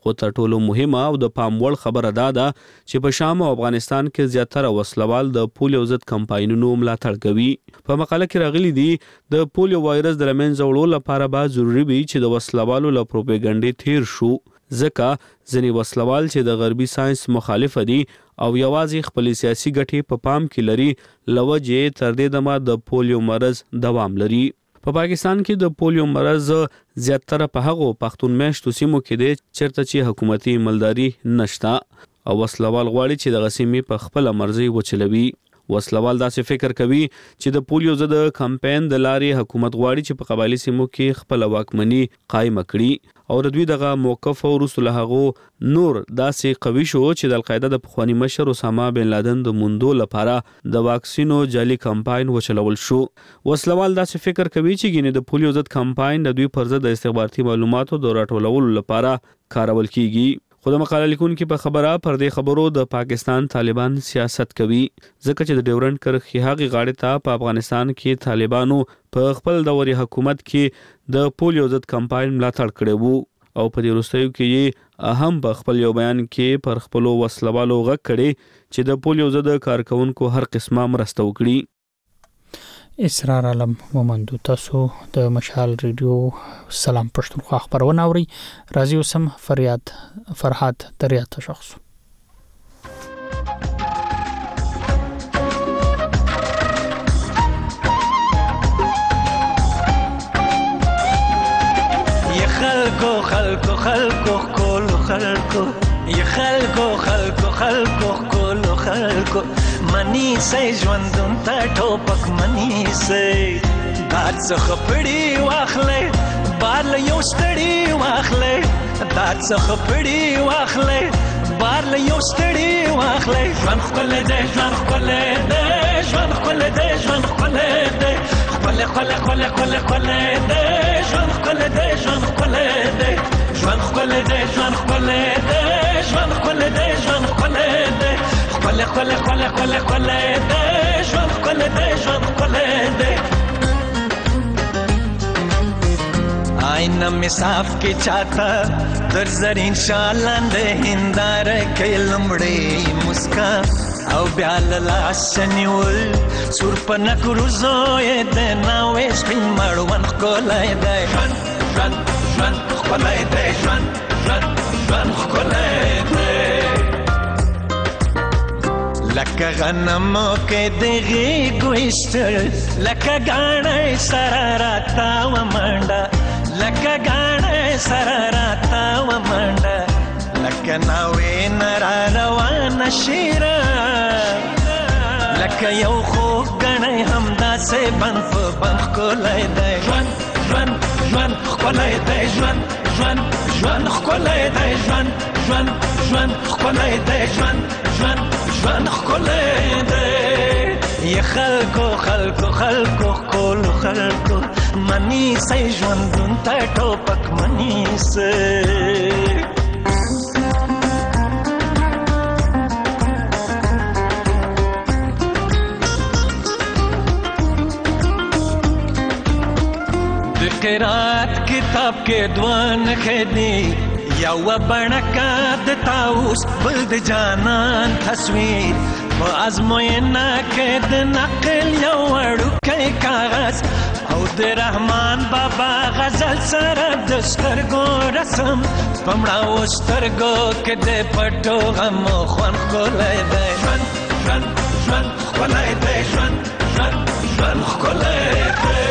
خو تر ټولو مهمه او د پام وړ خبره ده چې په شام او افغانستان کې زیاتره وسلوال د پولیو ضد کمپاینونو ملاتړ کوي. په مقاله کې راغلي دي د پولیو وایرس د لمنځه وړلو لپاره به ضروري وي چې د وسلوالو له پروپاګاندا تیر شو، ځکه ځینې وسلوال چې د غربي ساينس مخالف دي او یوازې خپل سیاسي ګټې په پام کې لري لوجې تر دې دمه د پولیو مرض دوام لري. په پاکستان کې د پولیو مرض زیاتره په هغو پښتون میشتو سیمو کې دی چیرته چې حکومتي مالداري نشته او وسلوال غواړي چې د غسیمې په خپل مرزي وچلوي. وسلوال داسې فکر کوي چې د پولیو ضد کمپاین د لارې حکومت غواړي چې په قبایلی سیمو کې خپل واکمني قائم کړي او د دوی دغه موقف وروسته له هغه نور داسې قوي شو چې د القاعده د پخوانی مشر اسامه بن لادن د موندو لپاره د واکسینو جعلي کمپاین وچلول شو. وسلوال داسې فکر کوي چې ګینه د پولیو ضد کمپاین د دوی پر ضد د استخباراتي معلوماتو د راټولولو لپاره کارول کیږي. خو د مقاله لیکونکو په خبره پر دې خبرو د پاکستان طالبان سیاست کوي ځکه چې د ډیورنډ کرښې هغه غاړې ته په افغانستان کې طالبانو په خپل دوري حکومت کې د پولیو ضد کمپاین ملاتړ کړی وو او په دې وروستیو کې هم په خپل یو بیان کې پر خپل وسلوالو غږ کړي چې د پولیو ضد کارکونکو هر قسمه مرسته وکړي. اسرار علم ومندو تاسو د مشال ریډیو سلام پښتونخوا خبرونه اوري. راځي اوسم فرحات دریاته شخص خلقو كل خلقو يا خلقو كل خلقو منی سي ژوندون تا ټوپک منی سي دات څخه پړی واخلې بار له یو ستړی واخلې دات څخه پړی واخلې بار له یو ستړی واخلې ژوند خپل دې ژوند خپل دې ژوند خپل دې ژوند خپل دې خپل خپل خپل خپل خپل دې ژوند خپل دې ژوند خپل دې ژوند خپل دې ژوند خپل دې ژوند خپل دې ژوند خپل دې خپل خپل خپل خپل خپل دې ژوند خپل دې ژوند خپل دې آئینه می صاف کې چاته در زرین شالان دې هندار کې لمړې مسکا او بیا لاس نیول سور پنا کروزو دې ناوې سپین مړون کولای دې ژوند ژوند خپلای دې ژوند ژوند ژوند خپلای دې لکه غنمو کې دغه ګوشتل لکه غاڼې سره راتا و منډه لکه غاڼې سره راتا و منډه لکه ناوې نرا روان شیرا لکه یو خو غاڼې همدا سه بنف بنف کولای دی ژوند ژوند ژوند خپلای دی ژوند ژوند ژوند خپلای دی ژوند ژوند ژوند خپلای دی ژوند ژوند ژوند خپلای دی یا خلقو خلقو خلقو کول خلقو منی سي ژوندون تا ټوپک منی سي قرات کتاب کې دوان خېدی یو بڼکا د تاوس بل د جانان تصویر په ازموینه کې د نقل یو وړوکی کاغذ او د رحمان بابا غزل سره د سترګو رسم پمړاو سترګو کې د پټو غم خوان کولای دی ژوند ژوند ژوند کولای دی ژوند ژوند ژوند کولای دی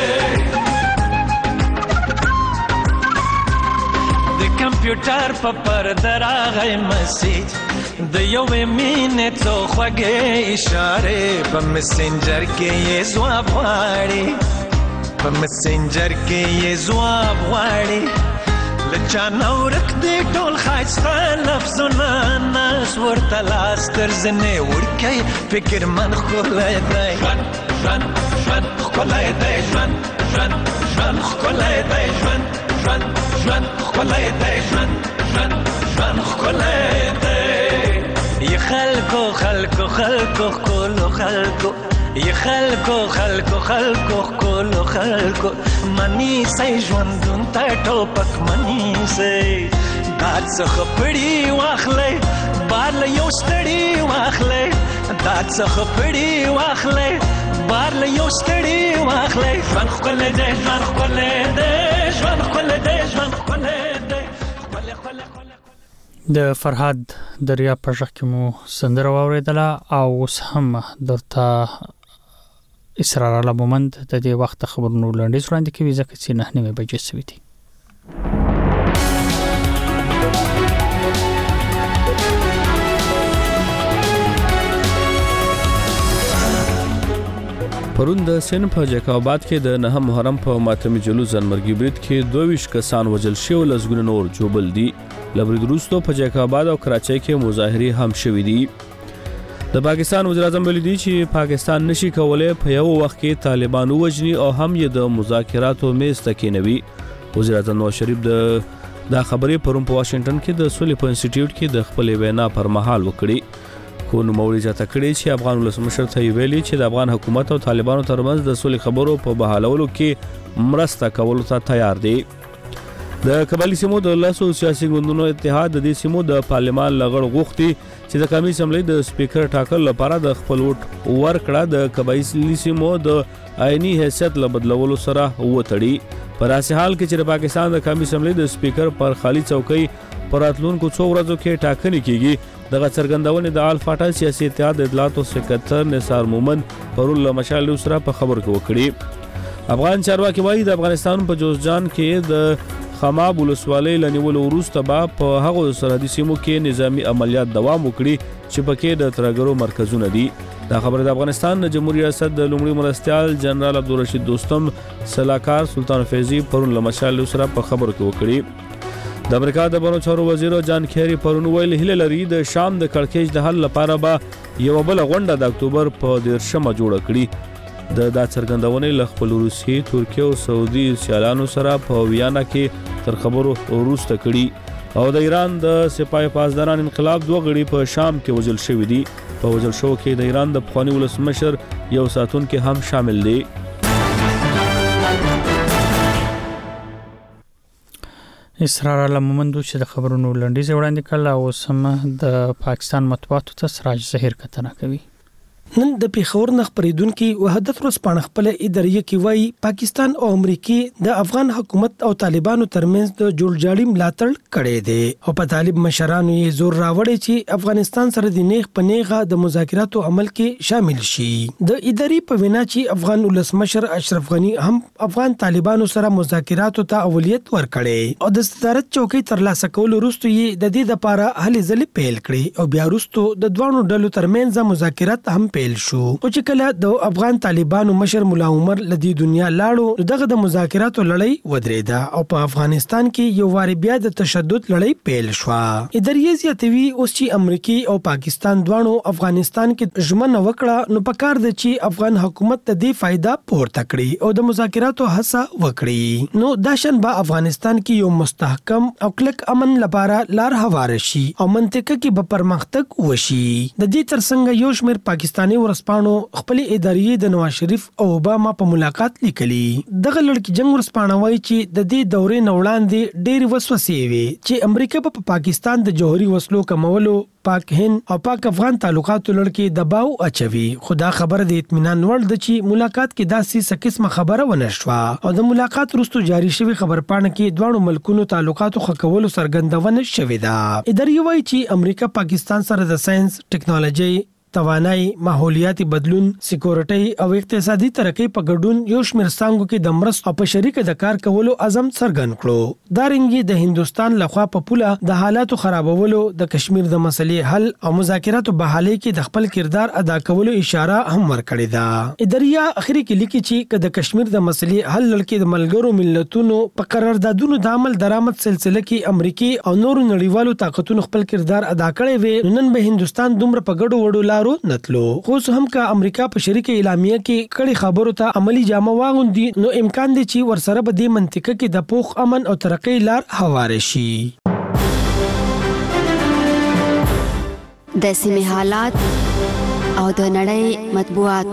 کمپیوټر په پرده راغی مسیج د یوې مینې څو خوږې اشارې په مسنجر کې یې ځواب غواړي په مسنجر کې یې ځواب غواړي له چا نه ورک دی ټول ښایسته لفظونه ناس ورته لاس تر زنې وړکی فکرمند ښکلی دی ژوند ژوند ژوند ښکلی دی ژوند ژوند ژوند ښکلی دی ژوند ژوند ژوند خپلای دی ژوند ژوند ژوند خپلای دی یا خلقو خلقو خلقو کولو خلقو یا خلقو خلقو خلقو کولو خلقو منی سي ژوندون تا ټوپک منی سي دات څخه پړی واخلې بار له یو ستړي واخلې دات څخه پړی واخلې بار له یو ستړي واخلې ژوند خپل دې ژوند خپل دې ژوند خپل دې ژوند خپل دې د فرهاد دریا په ژغ کې مو سندره واوریدله او اوس هم درته اسرار الله مومند د دې وخت خبرونو لنډیز وړاندې کوي ځکه چې 9:30 بجې شوې دي. پرون د سین په جیکاباد کې د 9 محرم په ماتمي جلوس ځانمرګي برید کې 22 کسان وژل شوي لزګونه نور جوبل دي. لبرید وروسته په جیکاباد او کراچۍ کې مظاهرې هم شوې دي. د پاکستان وزیر اعظم ویلي دي چې پاکستان نشي کولای په یو وخت کې طالبان وژني او هم یې د مذاکراتو میز ته کېنوي. وزیر اعظم نواز شریف دا خبرې پرون په واشنگټن کې د سولې په انسټیټیوټ کې د خپل وینا پر مهال وکړي. خو نوموړي ځکه کړي چې افغان ولسمشر ته ویلي چې د افغان حکومت او طالبانو ترمنځ د سولې خبرو په بحالولو کې مرسته کولو ته تیار دي. د قبایلی سیمو د لاسو سیاسي ګوندونو اتحاد د دې سیمو د پارلمان لغړ غوښتي چې د قومي اسمبلی د سپیکر ټاکلو لپاره د خپل ووټ ورکړه د قبایلی سیمو د آئینی حیثیت له بدلولو سره وتړي. په داسې حال کې چې د پاکستان د قومي اسمبلی د سپیکر پر خالي څوکۍ پر راتلونکو څو ورځو کې ټاکنې کیږي. دغه څرګندونې د الفاټا سیاسي اتحاد د اطلاعاتو سکرټر نثار مومند پرون له مشال سره په خبر کې وکړي. افغان چارواکي وایي د افغانستان په جوزجان کې د خماب ولسوالۍ لنیول وروسته په هغو سرحدي سیمو کې نظامی عملیات دوام وکړي چې پکې د ترګرو مرکزونه دي. دا خبره د افغانستان د جمهوریت ریاست د لومړي مرستیال جنرال عبدالرشید دوستم سلاکار سلطان فیضی پرون له مشال سره په خبر کې وکړي. د امریکا د بهرنیو چارو وزیر جان کیری پرون ویل هله لري د شام د کړکېچ د حل لپاره به یو بل غونډه د اکتوبر په 13 جوړه کړي. د څرګندونې له خپل روسي، ترکیه او سعودي سیالانو سره په ویانا کې تر خبرو وروسته کړي. او د ایران د سپاه پاسداران انقلاب 2 غړي په شام کې وژل شوي دي. په وژل شو کې د ایران د پخوانی ولسمشر یو ساتونکي هم شامل دي. اسرار الله مومند چې د خبرونو لنډیز وړاندې کړل او سم د پاکستان مطبوعاتو ته سراج ظهیر کتنه کوي. نن د پیښور نه خبرېدونکو وحدت ورځپاڼه خپل ادارې کې وایي پاکستان او امریکا د افغان حکومت او طالبانو ترمنځ د جوړجاړي ملاتړ کړي دي او په طالب مشرانو یې زور راوړي چې افغانستان سره د نیغ په نیغه د مذاکراتو عمل کې شامل شي. د ادارې په وینا چې افغان ولسمشر اشرف غنی هم افغان طالبانو سره مذاکراتو ته اولویت ورکړي او د صدارت چوکۍ ترلاسه کول وروسته یې د دې لپاره هلې ځلې پیل کړي او بیا وروسته د دوه ډلو ترمنځ مذاکرات هم شو. او چې کله د افغان طالبانو مشر مولا عمر لدی دنیا لاړو دغه د مذاکراتو لړۍ ودرېده او په افغانستان کې یو واری بیا د تشدد لړۍ پیل شو. ادارې زیاتوي اوس چې امریکا او پاکستان دوانو افغانستان کې ژمنه وکړه نو پکار د چې افغان حکومت ته د فائدہ پورته کړي او د مذاکراتو هڅه وکړي نو داشن با افغانستان کې یو مستحکم او کلک امن لپاره لار هوار شي او منطقه کې به پرمختګ وشي. د دې ترڅنګ یو شمېر پاکستاني ورسپانو خپل ادارې د نواز شریف او اوباما په ملاقات لیکلي. دغه لړکی جنگ ورسپانه وایي چې د دې دورې نوړاندې ډېر وسوسې وي چې امریکا په پاکستان د جوهري وسلو کمولو پاک هند او پاک افغان تعلقاتو لړکی دباو اچوي. خدا خبر د اطمینان وړ د چې ملاقات کې داسې سکه خبره ونه شوه او د ملاقات وروسته جاری شوی خبرپاڼه کې دوه ملکونو تعلقاتو خکولو څرګندونه شوې ده. ادارې وایي چې امریکا پاکستان سره د ساينس، ټیکنالوژي، توانایي، ماحولیاتي بدلون، سکیورټي او اقتصادي ترقۍ په ګډون یو شمېر څانګو کې د مرستو او په شریک د کار کولو عزم څرګند کړو. دا رنګي د هندستان لخوا په پوله د حالاتو خرابولو، د کشمیر د مسلې حل او مذاکراتو بحالۍ کې د خپل کردار ادا کولو اشاره هم ورکړې ده. ادارې اخري کې لیکي چې د کشمیر د مسلې حل لکه د ملګرو ملتونو په قراردادونو د عمل درآمد سلسله کې امریکا او نور نړیوالو طاقتونو خپل کردار ادا کړی وي نن به هندستان دومره په ګډو وډو نتلو. خو هم کا امریکا په شریک اعلامیه کې کړي خبرو ته عملی جامه واغوندي نو امکان دی چې ورسره به د منطقه کې د پوخ امن او ترقۍ لار هواره شي. د سیمې حالات او د نړۍ مطبوعات.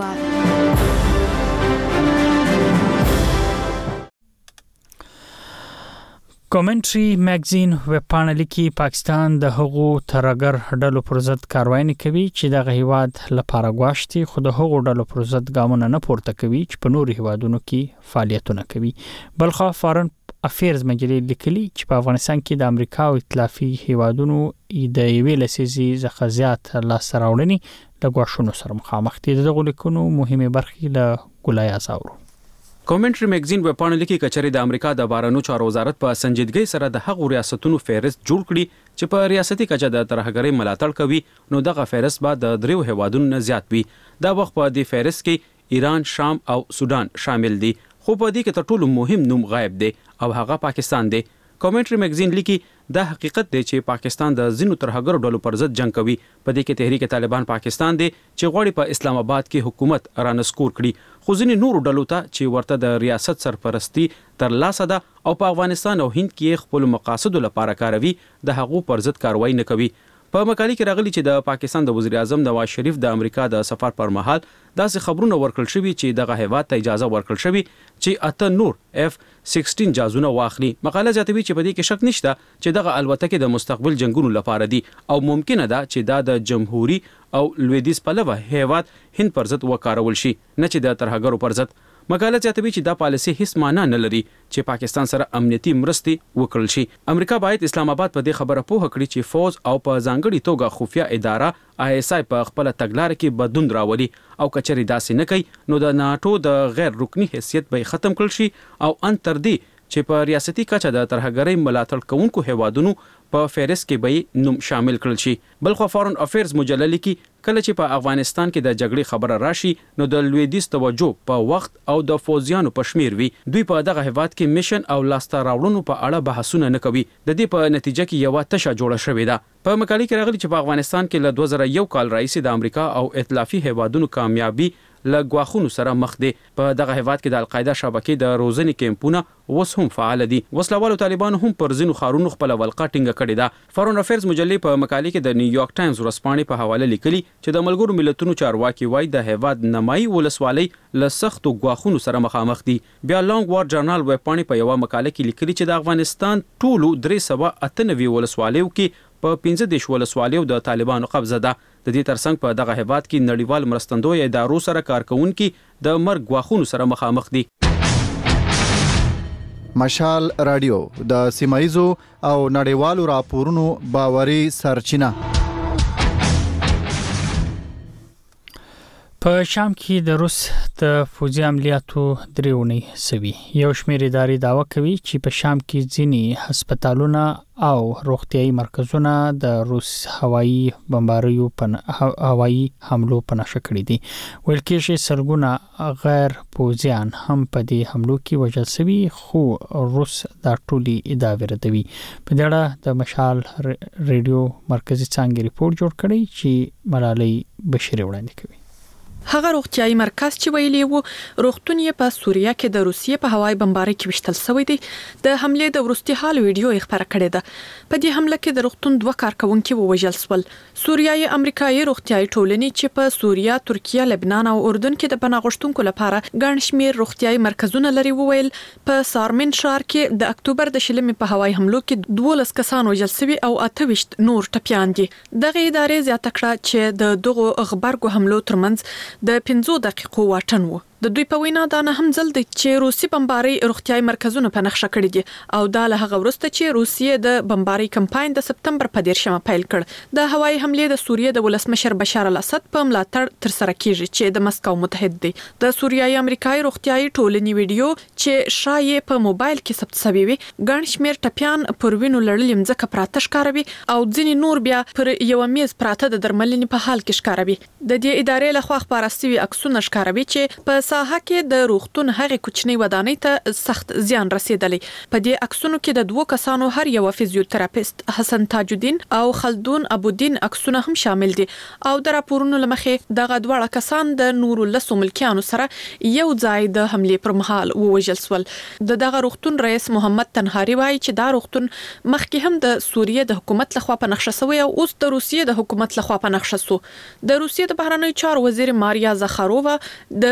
کومنټري میگزین وپاڼه لیکي پاکستان د هغو ترګر ډلو پر ضد کاروایی نه کوي چې د هیواد لپاره غواړي خو د هغو ډلو پر ضد ګامونه نه پورته کوي چې په نورو هیوادونو کې فعالیتونه کوي. بلخو فارن افیرز مجلې لیکلي چې په افغانستان کې د امریکا او ائتلافي هیوادونو د یوې لسیزې څخه زیات لاسته راوړنې د غواښونو سره مخامخ دي. دغه لیکونو مهمه برخې له ګلای ازاورو. کومنټري میگزین وپاڼه لیکي کچري د امریکا د بهرنیو چارو وزارت په سنجیدګۍ سره د هغو ریاستونو فهرست جوړ کړي چې په ریاستي کچه د ترهګرۍ ملاتړ کوي نو دغه فهرست به د دریو هیوادونو نه زیات وي. دا وخت په دې فهرست کې ایران، شام او سودان شامل دي خو په دې کې تر ټولو مهم نوم غایب دی او هغه پاکستان دی. کومنټري میگزین لیکي دا حقیقت دی چې پاکستان د ځینو ترهګرو ډلو پر ضد جنگ کوي. په دې کې تحریک طالبان پاکستان دی چې غواړي په اسلام آباد کې حکومت رانسکور کړي خو ځینې نورو ډلو ته چې ورته د ریاست سرپرستی تر لاسه ده او په افغانستان او هند کې خپل مقاصدو لپاره کاروي د هغو پر ضد کاروایی نه کوي. په مقالې کې راغلي چې د پاکستان د وزیر اعظم نواز شریف د امریکا د سفر پر مهال داسې خبرونه ورکړل شوي چې دغه هیواد ته اجازه ورکړل شوي چې 8 نور F-16 جازونه واخلي. مقاله زیاتوي چې په دې کې شک نشته چې دغه الوتکې د مستقبل جنگونو لپاره دي او ممکنه ده چې دا د جمهوریت او لویدیځ پلوه هیواد هند پر ضد وکارول شي نه چې د ترهګرو پر ضد. مقاله زیاتوي چې دا پالیسي هیڅ معنا نه لري چې پاکستان سره امنیتي مرستې وکړل شي. امریکا باید اسلام آباد په دې خبره پوهه کړي چې فوج او په ځانګړي توګه خفیه اداره ISI په خپل تګلارې کې بدلون راولي او کچري داسې نه کوي نو د ناتو د غیر رکني حیثیت به ختم کړل شي او ان تر دې چې په ریاستي کچه د ترهګرۍ ملاتړ کوونکو هیوادونو په فهرست کې به نوم شامل کړل شي. بلخو فارن افیرز مجله لیکي کله چې په افغانستان کې د جګړې خبره راشي نو د لویدیځ توجه په وخت او د فوجیانو په شمیر وي. دوی په دغه هیواد کې میشن او لاسته راوړنو په اړه بحثونه نه کوي. د دې په نتیجه کې یو تشه جوړه شوې ده. په مقالې کې راغلي چې په افغانستان کې له 2001 کال راځي د امریکا او ائتلافي هیوادونو کامیابی له غواخونو سره مخ دي. په دغه هیواد کې د القاعده شبکې د روزنې کیمپونه اوس هم فعال دي. وسلوالو طالبانو هم پر ځینو خارونو خپل ولقه ټینګه کړې ده. فارن افیرز مجلې په مقالې کې د نیویارک ټایمز ورځپاڼې په حواله لیکلي چې د ملګرو ملتونو چارواکي وايي د هیواد نمایي ولسوالۍ له سختو غواخونو سره مخامخ دي. بیا لانګ وار جرنال وپاڼې په یو مقاله کې لیکلي چې د افغانستان ټولو 398 ولسوالیو کې په 15 ولسوالیو د طالبانو قبضه ده. د دې ترڅنګ په دغه هیواد کې نړیوال مرستندوی ادارو سره کارکونکي د مرګ غواخونو سره مخامخ دي. مشال رادیو د سیمایزو او نړیوالو راپورونو باوري سرچینه. په شام کې د روس د فوجي عملیاتو درېونی سوي. یو شمېر ادارې دعوا کوي چې په شام کې ځینې هسپتالونه او روغتيایي مرکزونه د روس هوایي بمباریو هوایي حملو په نښه کړي دي. ویل کېږي سلګونه غیر پوځیان هم په دې حملو کې وژل شوي خو روس دا ټولي ادعا ردوي. په دې اړه د مشال ریډیو مرکزی څانګې ریپورت جوړ کړی چې ملالۍ بشری وړاندې کوي. هغه روغتيایي مرکز چې ویلي وو روغتون یې په سوریه کې د روسیې په هوایي بمبارۍ کې وشتل شوی دی. د حملې د وروستي حال ویډیو یې خبره کړې ده. په دې حمله کې د روغتون 2 کارکونکي ووژل شول. سوریایي امریکایي روغتيایي ټولنې چې په سوریه، ترکیه، لبنان او اردن کې د پناه غوښتونکو لپاره ګڼ شمېر روغتيایي مرکزونه لري وویل په سارمن ښار کې د اکتوبر د شلمې په هوایي حملو کې 12 کسان وژل شوي او 28 نور ټپيان دي. دغه ادارې زیاته کړه چې د دغه خبرګو حملو ترمنځ د 15 دقیقو واټن وو. د دوی په وینا دا نه هم ځل دی چې روسي بمبارۍ روغتيایي مرکزونه په نښه کړي دي او دا له هغه وروسته چې روسیې د بمبارۍ کمپاین د سپتمبر په 10 پیل کړ. د هوایي حملې د سوریې د ولسمشر بشار الاسد په ملاتړ تر سره کیږي چې د مسکو متحد دی. د سوریایي امریکایي روغتيایي ټولنې ویډیو چې شایع په موبایل کې ثبت شوی وي ګڼ شمېر ټپيان پر وینو لړلې مځکه پراته ښکاروي او ځینې نور بیا پر یو میز پراته د درملنې په حال کې ښکاروي. د دې ادارې لخوا خبره شوی عکسونه ښکاروي چې په ساحه کې د روغتون هغه کوچنی ودانۍ ته سخت زیان رسیدلی. په دې عکسونو کې د 2 کسانو هر یو فزیوتراپیست حسن تاج الدین او خلدون ابودین عکسونه هم شامل دي او د راپورونو لمخې دغه 2 کسان د نور لسو ملکیانو سره یو ځای د حمله پر مهال ووژل شول. دغه روغتون رئیس محمد تنهاری وایي چې دا روغتون مخکې هم د سوریې د حکومت لخوا په نقشه شوی او اوس د روسیې د حکومت لخوا په نقشه شو. د روسیې د بهرنیو چارو وزیر ماریا زخارووا د 5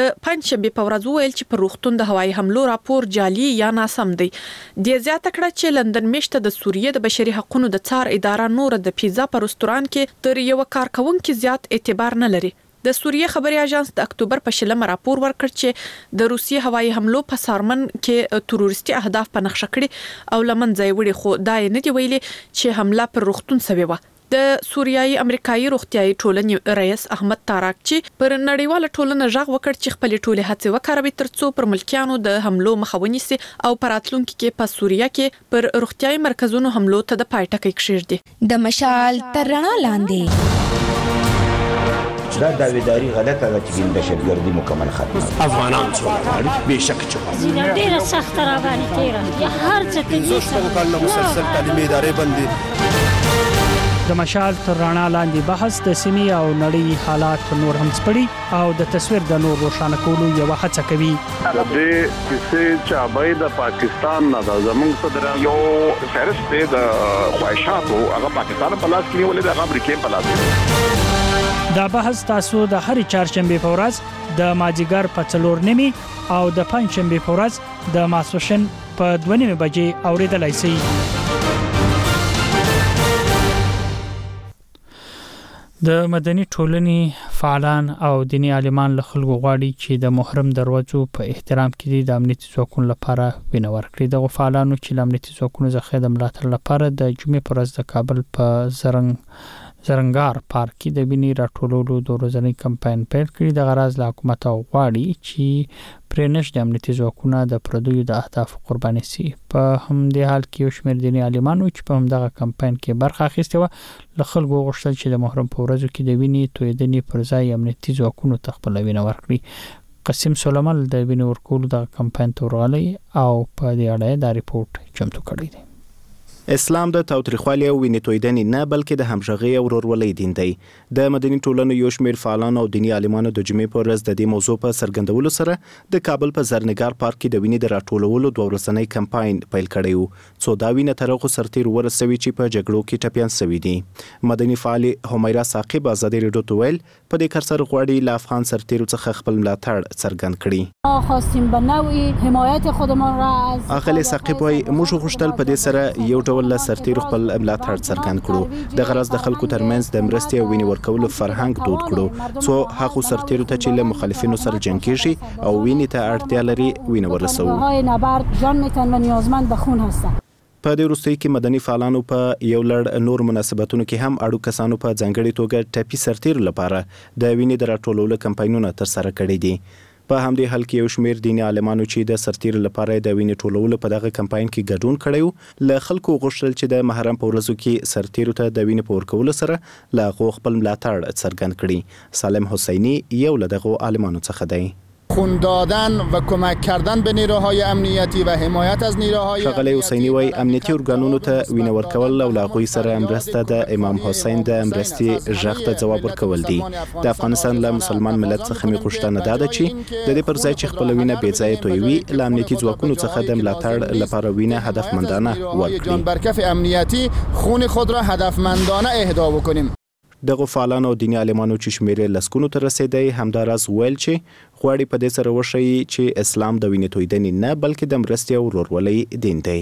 پنځشنبه په ورځ ویل چې پر روغتون د هوایي حملو راپور جعلي یا ناسم دی. د زیاته کړه چې لندن میشته د سوریې د بشري حقوقو د څار اداره نور د پیزا په رستوران کې تر یو کارکونکو زیات اعتبار نه لري. د سوریې خبري اژانس د اکتوبر په 20 راپور ورکړ چې د روسیې هوایي حملو په سارمن کې تروریستي اهداف په نقشه کړي او لمنځه وړي، خو دا نه دی ویلي چې حمله پر روغتون سوي و. د سوریایي امریکایي روغتيایي ټولنې رئیس احمد تاراکچی پر نړیواله ټولنه ژغ وکړ چې خپل ټولې هڅې وکړي ترڅو پر ملکیانو د حملو مخه ونیسي او پراتلونکو کې په سوریه کې پر روغتيایي مرکزونو حملو ته د پایټکې کښیږدي. د مشال تر رڼا لاندې دا داویداری غلطه ده چې دهشتګردي مکمل ختمه افغانان څو به شک چوکا ډیره سخت را باندې تیرا یا هر څه ته زوستو کال مسلسل تعلیمي ادارې باندې د مشال تر رڼا لاندې بحث د سیمې او نړۍ حالات نور هم سپړي او د تصویر د نور روښانه کولو یو هڅه کوي. د دې کیسې چې ابای د پاکستان نه د زمونږ صدر یو فهرست د خواهشاتو هغه پاکستان په لاس کې ولې د امریکای په لاس کې. دا بحث تاسو د هرې چهارشنبه په ورځ د ماجیګر په 4:30 او د پنځشنبه په ورځ د ماسوشن په 2:30 بجې اوریدلای شئ. د مدني ټولنې فعالان او دیني عالمان له خلکو غواړي چې د محرم دروازو په احترام کې د امنیتي ځواکونو لپاره وینه ورکړي. د فعالانو چې د امنیتي ځواکونو څخه د ملاتړ لپاره د جمعې پر ورځ د کابل په زرنګار پارک کې د وینې راټولولو د ورځني کمپاین پیل کړی. د غرض له حکومت او غواړي چې پرېنش د امنیتي ځواکونو د پردیو د اهداف قرباني سي. په همدې حال کې یو شمېر دیني عالمانو چې په همدغه کمپاین کې برخه اخیسته و له خلکو غوښتل چې د محرم په ورځو کې د وینې تویدنې پر ځای امنیتي ځواکونو ته خپل وینه ورکړي. قاسم سلیمان د وینې ورکولو د کمپاین تورغلي او په دې اړه د ریپورت چمتو کړی دی. اسلام د تاوتریخوالي او وینې تویدنې نه بلکې د همغږۍ او ورورولۍ دین دی. د مدني ټولنو یو شمېر فعالان او دیني عالمانو د جمعې په ورځ د دې موضوع په څرګندولو سره د کابل په زرنګار پارک کې د وینې د راټولولو د ورځنی کمپاین پیل کړی و. څو دا وینې تر اوسه سرتیر ورسوي چې په جګړو کې ټپيان شوي دي. مدني فعال همیرا ثاقب ازادي رادیو ته ویل په دې کار سره غواړي له افغان سرتیرو څخه خپل ملاتړ څرګند کړي. خواستیم به نوعی حمایت خودمان را از اخلی ثاقب وای موږ غوښتل په دې سره یو ډول له سرتیرو خپل ملاتړ څرګند کړو. د غرض د خلکو ترمنځ د مرستې او وینې ورکولو فرهنګ دود کړو څو هغه سرتیرو ته چې له مخالفینو سره جنګ کیږي او وینې ته اړتیا لري وینه ورسوي. په دې وروستۍ کې مدني فعالانو په یو لړ نور مناسبتونو کې هم اړو کسانو په ځانګړي توګه ټپي سرتیرو لپاره د وینې د راټولولو کمپاینونه ترسره کړي دي. په همدې حال کې یو شمېر دیني عالمانو چې د سرتیرو لپاره د وینې ټولولو په دغه کمپاین کې ګډون کړی له خلکو غوښتل چې د محرم په ورځو کې سرتیرو ته د وینې په ورکولو سره له هغو خپل ملاتړ څرګند کړي. سالم حسینی یو له دغو عالمانو څخه دی. خون دادن و کمک کردن به نیروهای امنیتی و حمایت از نیروهای ښاغلی حسینی وای امنیتي ارګانونو ته وینه ورکول او له هغوی سره مرسته د امام حسین د مرستې غږ ته ځواب ورکول دي. د افغانستان له مسلمان ملت څخه مې غوښتنه دا ده چې د دې پر ځای چې خپل وینه بې ځایه تویوي له امنیتي ځواکونو څخه د ملاتړ لپاره وینه هدفمندانه ورکړي. بر کف امنیتی خون خود را هدفمندانه اهدا بکنیم. دغه فعالانو او دیني عالمانو چې شمېر لسکونو ته رسیدي همداراز ویل چې غواړي په دې سره وښیي چې اسلام د وینې تویدنې نه بلکې د مرستې او ورورولۍ دین دی.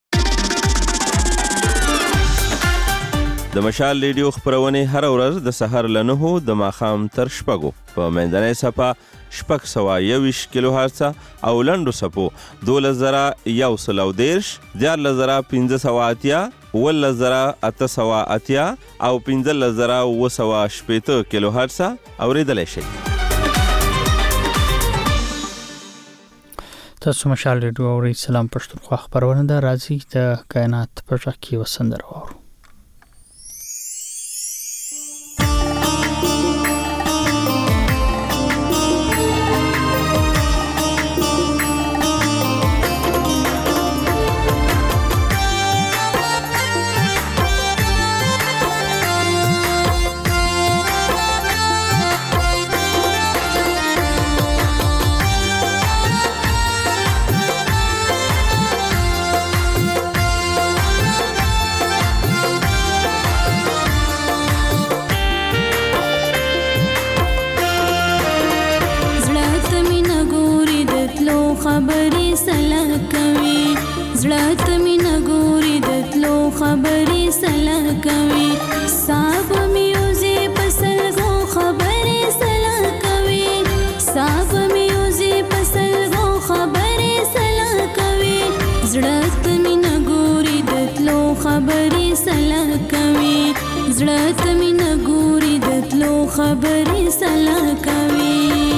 د مشال ریډیو خبرونه هر ورځ د سحر له 9 د ماښام تر 6 په منځنۍ صفه 621 کیلو هرتز او لنډو صفو 12110 14580 11880 او 15080 کیلو هرتز اوریدلای شئ. تاسو مشال ریډیو اورئ. سلام پښتونخوا خبرونه ده. راځي د کائنات په ځای کې وسندره وورو. کوي صاحب میوزي پسلګو خبرې سلا کوي صاحب میوزي پسلګو خبرې سلا کوي زړه ته مینه ګوري دتلو خبرې سلا کوي زړه ته مینه ګوري دتلو خبرې سلا کوي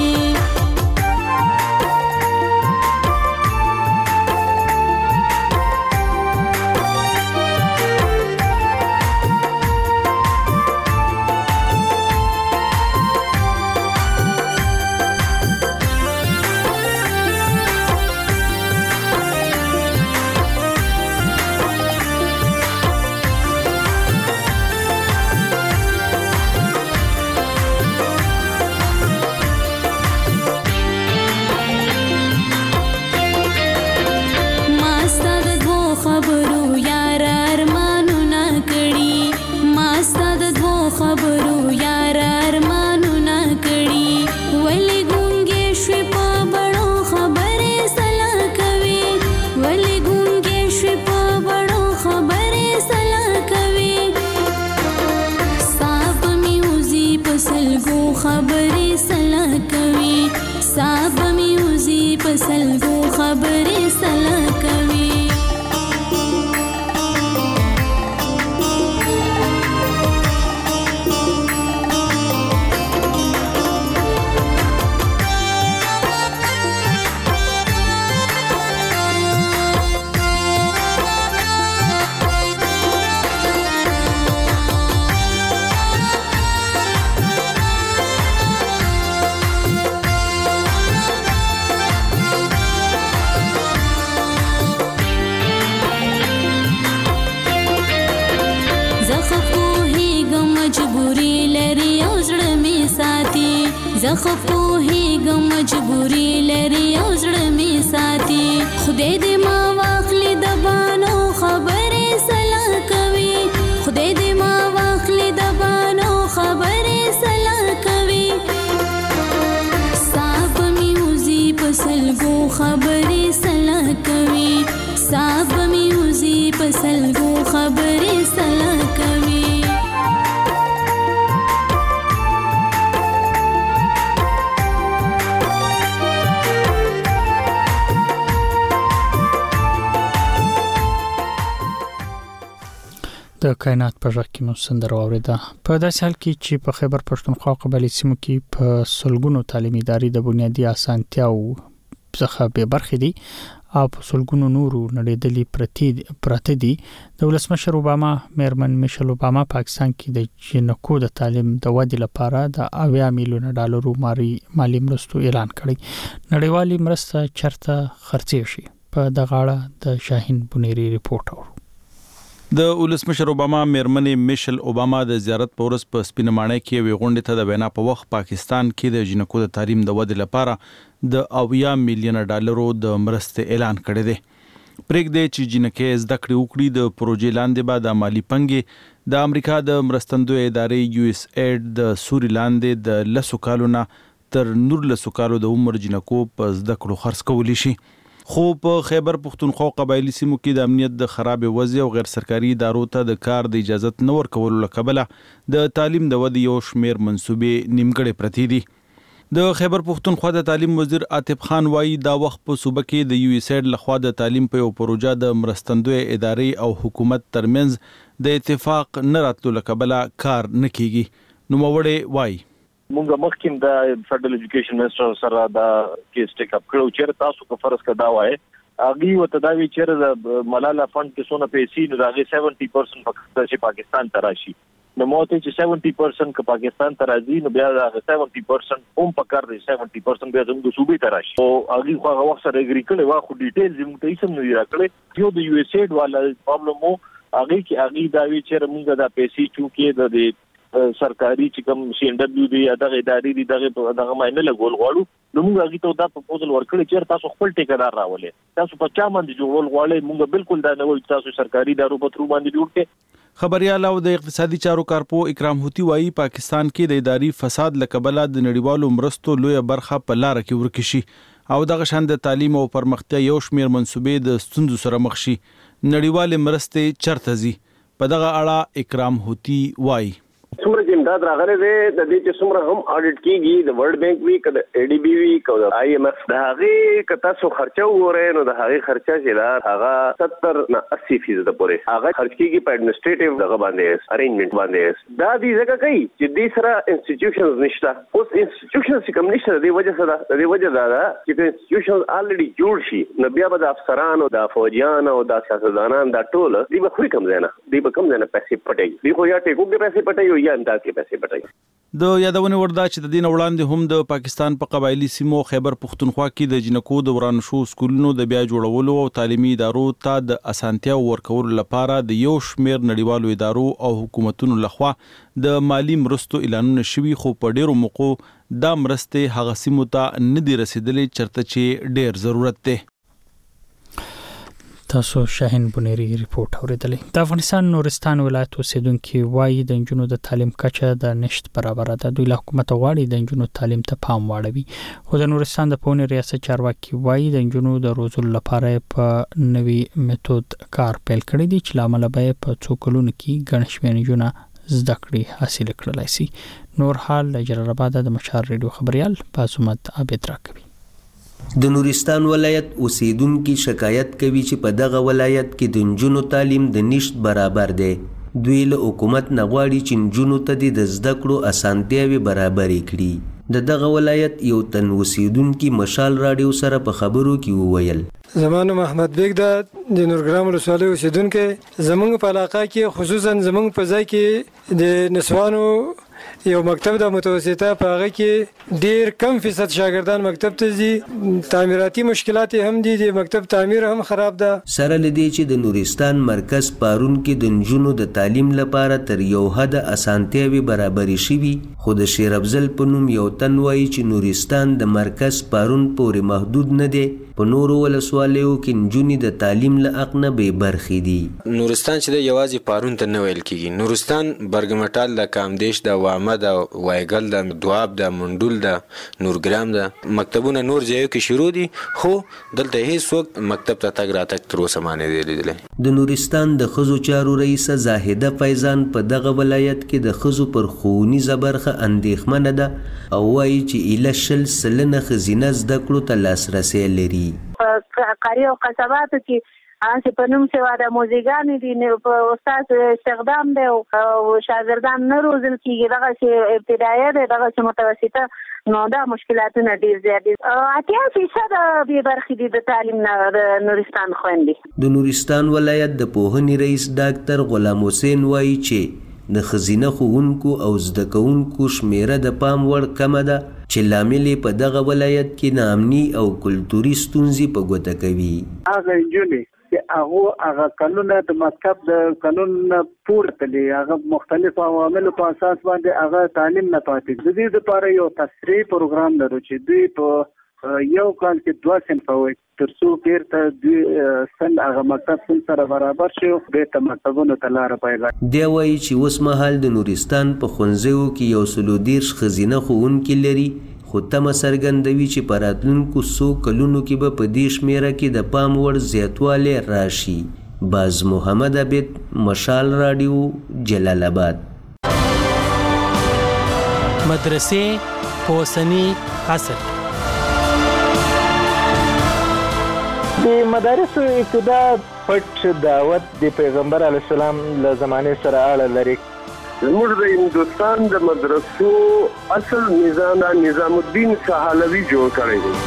زخه پوهیږم مجبوري لري او زړه می ساتي خدای دې ما واخلي د بانو خبرې سلا کوي خدای دې ما واخلي د بانو خبرې سلا کوي صاحب میوزي پسلګو خبرې سلا کوي صاحب میوزي پسلګو خبرې سلا کوي د کائنات په ژغ کې مو سندره واوریده په داسې حال کې چې په خیبر پښتونخوا قبایلي سیمو کې په سلګونو تعلیمي ادارې د بنیادي اسانتیاو څخه به برخې دي او په سلګونو نورو نړیدلې پراته دي د ولسمشر اوباما میرمن میشل اوباما پاکستان کې د جنکو د تعلیم د ودې لپاره د 80 میلیون ډالرو مالی مرستو اعلان کړی نړیوالي مرسته چرته خرڅې شي په دغه اړه د شاهین بنيري ریپورت اورو د ولسمشر اوباما میرمن میشل اوباما د زیارت په ورځ په سپینمانه کې وی غونډه ته د وینا په وخت پاکستان کې د جنکو د تعلیم د ودې لپاره د 80 میلیون ډالرو د مرستې اعلان کړی دی پرېږدي چې جنکې زده کړې وکړي د پروژې لاندې به د مالی پنګې د امریکا د مرستندوی ادارې یو اس ایډ د سوري لاندې د لسو کالونو تر 19 کالو د عمر جنکو په زده کړو خرڅ کولی شي خو په خیبر پښتونخوا قبایلی سیمو کې د امنیت د خراب وضع او غیر سرکاري ادارو ته د کار د اجازه نه ورکولو لکبله د تعلیم د ودې یو شمیر منسوبې نیمګړې پرتی دي د خیبر پښتونخوا د تعلیم وزیر عاطف خان وایي دا وخت په صوبه کې د یو اس ایډ لخوا د تعلیم په یو پروژه د مرستندوی ادارې او حکومت ترمنځ د اتفاق نه راتلو لکبله کار نه کیږي نو موړې وایي مونږ مخکې د فدرل ایجوکیشن منسټر سره دا کیس ټیک اپ کړو چې تاسو کو فرض کدا وای اغي وتداوی چې ملاله فند کې سونه پیسې نو دا 70% پاکستان تراشي نو موته چې 70% ک پاکستان ترازی نو بیا دا 70% هم پکار دی 70% بیا زموږ صوبې تراشي او اغي خو هغه وخت سره اګریکل واخو ډیټیل زموږ ته هیڅ نه راکړي یو د یو اس ایډ والا پرابلم اغي کې اغي داوی چې موږ دا پیسې چوکې د سرکاري چې کوم سی ان دبليو دی دغه ادارې دی دغه معنی لګول غواړو نو موږ هغه ته دا پروپوزل ورکړی چې تاسو خپل ټیکدار راولې تاسو په چا باندې جوړول غواړئ موږ بالکل دا نه وایو تاسو سرکاري ادارو په تر باندې جوړ کړئ خبريال او د اقتصادي چارو کارپو اکرام هوتی وایي پاکستان کې د اداري فساد لکبله د نړیوالو مرستو لوی برخه په لار کې ورکشي او دغه شان د تعلیم او پرمختیا یو شمیر منسوبې د ستوندو سره مخ شي نړیوال مرستې چرته زی په دغه اړه اکرام هوتی وایي څومره چې امداد راغلی دی د دې چې څومره هم اډیټ کیږي د ورلد بانک وی که د ADB وی که د IMF د هغې که تاسو خرچه وګورئ نو د هغې خرچه چې ده هغه 70 نه 80% پورې هغه خرچ کیږي په اډمنسټریټیو دغه باندې ارینجمنټ باندې دا دې ځکه کوي چې دې سره انسټیټیوشنز نشته اوس انسټیټیوشنز کوم نشته د دې وجه سره د دې وجه دا ده چې انسټیټیوشنز الریډي جوړ شي نو بیا به د افسرانو د فوجیانو او د سیاستدانانو دا ټول دې به خوري کم ځای نه دې به کم ځای نه پیسې پټوي دې خو یا ټیکو کې پیسې پټوي یا انداز کې پیسې پټوي د یادونې وردا چې د دین وړاندې هم د پاکستان په قبایلی سیمو خیبر پختونخوا کې د جنکو د ورانو شو سکولونو د بیا جوړولو او تعلیمي ادارو ته د اسانتیا ورکولو لپاره د یو شمیر نړیوالو ادارو او حکومتونو لخوا د مالی مرستو اعلانونه شوي خو په ډیرو موقعو دا مرستې هغه سیمو ته نه دي رسیدلې چرته چې ډیر ضرورت دی تاسو شاهین بنيري ریپورت اوریدلې د افغانستان نورستان ولایت اوسیدونکو وایي د انجونو د تعلیم کچه د نشټ برابر ده دوی له حکومت غواړي د انجونو تعلیم ته پام واړوي خو د نورستان د پونې ریاست چارواکي وایي د انجونو د روزلو لپاره په نوي میتود کار پیل کړی دی چې لامل به په څو کلونو کې ګڼ شمېر انجونه زده کړې حاصل کړلای شي نور حال له جلال آباد د مشال ریډیو خبريال پاسومت عابد راکوي د نورستان ولایت اوسیدونکو شکایت کوي چې په دغه ولایت کې د نجونو تعلیم د نشټ برابر دی دوی له حکومت نه غواړي چې نجونو ته د زده کړو اسانتیاوي برابرې کړي د دغه ولایت یو تن اوسیدونکو مشال رادیو سره په خبرو کې وویل زمانو محمد بیگ د نورګرام ولسوالۍ اوسیدونکو زمونږ په علاقه کې خصوصا زمونږ په ځای کې د نسوانو یو مکتب د متوسطه په هغه کې ډیر کم فیصد شاګردان مکتب ته ځي تعمیراتي مشکلات هم دي د مکتب تعمیر هم خراب ده سره لدی چې د نورستان مرکز پارون کې د نجونو د تعلیم لپاره تر یو حد اسانتیاوي برابرې شوي خو د شیر افضل په نوم یو تن وایي چې نورستان د مرکز پارون پورې محدود نه دی په نورو ولسوالیو کې نجونې د تعلیم له حق نه بې برخې دي نورستان چې د یوازې پارون ته نه ویل کېږي نورستان برګمټال د کامدیش د وامه د وایګل د دواب د منډول د نورګرام د مکتبونه نور ځایو کې شروع دي خو دلته هیڅ وخت مکتب ته تګ راتګ تر اوسه مانه دی لیدلې د نورستان د خزو چارو رئیس زاهده فیضان په دغه ولایت کې د خزو پر ښوونیزه برخه اندېښمنه ده او وایي چې ایله شل سلنه ښځینه زده کړو ته لاسرسی لري په قريه او قصباتو کې چې په نوم سوا د موزیګانې دي په استاد استخدام دی او شاګردان نه روزل کېږي دغه چې ابتدایه دی دغه چې متوسطه نو دا مشکلاتونه ډېر زیات دي 80% بې برخې دي د تعلیم نه د نورستان خویندې د نورستان ولایت د پوهنې رئیس ډاکټر غلام حسین وایي چې د ښځینه ښوونکو او زده کوونکو شمیره د پام وړ کمه ده چې لامل په دغه ولایت کې ناامني او کلتوري ستونزې په ګوته کوي هغه نجونې چې هغه قانون د مکتب د قانون پورته دي هغه مختلف عواملو په اساس باندې هغه تعلیم نه پاتې د دې لپاره یو تصریح پروګرام لرو چې دوی په یو کال کې 2 صنف وي تر څو بیرته دوی سن هغه مکتب سره برابر شي بیرته مکتبونو ته لار پیدا دی وایي چې اوس مهال د نورستان په ښوونځیو کې یو سلو دیرش ښځینه ښوونکي لري خو تمه څرګندوي چې په راتلونکو څو کلونو کې به په دې شمیره کې د پام وړ زیاتوالی راشي باز محمد عبید مشال رادیو جلال آباد مدرسې په اوسني عصر د مدارسو ابتدا پټ دعوت د پیغمبر علیه السلام له زمانې سره اړه لري زموږ د هندوستان د مدرسو اصل نظام الدین سهالوي جوړ کړی دی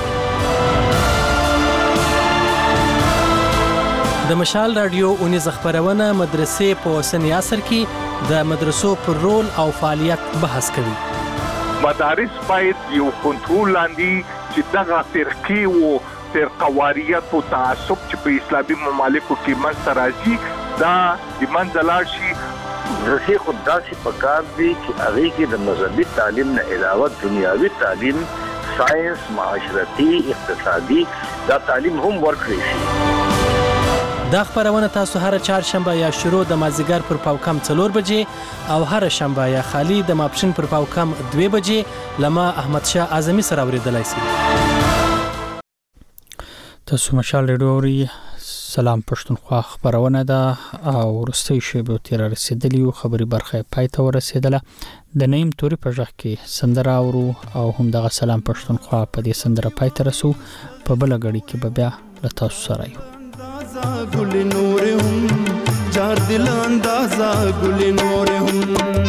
د مشال رادیو اونیز خبرونه مدرسې په اوسني عصر کې د مدرسو پر رول او فعالیت بحث کوي مدارس باید یو کنټرول لاندې چې دغه فرقې وو فرقواریت او تعصب چې په اسلامي ممالکو کې منځته راځي دا د منځه لاړ شي درسي خود داسې پکار دي چې هغه کې د مذهبي تعلیم نه علاوه دنیاوي تعلیم ساينس معاشرتي اقتصادي دا تعلیم هم ورکړي شي دا خبرونه تاسو هر چهارشنبه یا شروع د مازیګر پر پاوکم 4 بجې او هر شنبه یا خالی د ماپښین پر پاوکم 2 بجې لما احمد شاه اعظمي سره اوریدلای شي تاسو مشال ډوري سلام پښتونخوا خبرونه ده او ورستي شیبه تیر رسیدلی خبري برخه پایته ورسیدله د نیم توري په ځخ کې سندره اورو او هم دغه سلام پښتونخوا په دې سندره پایته رسو په بل غړي کې به بیا له تاسو سره یو ګل نور هم جار دل اندازا ګل نور هم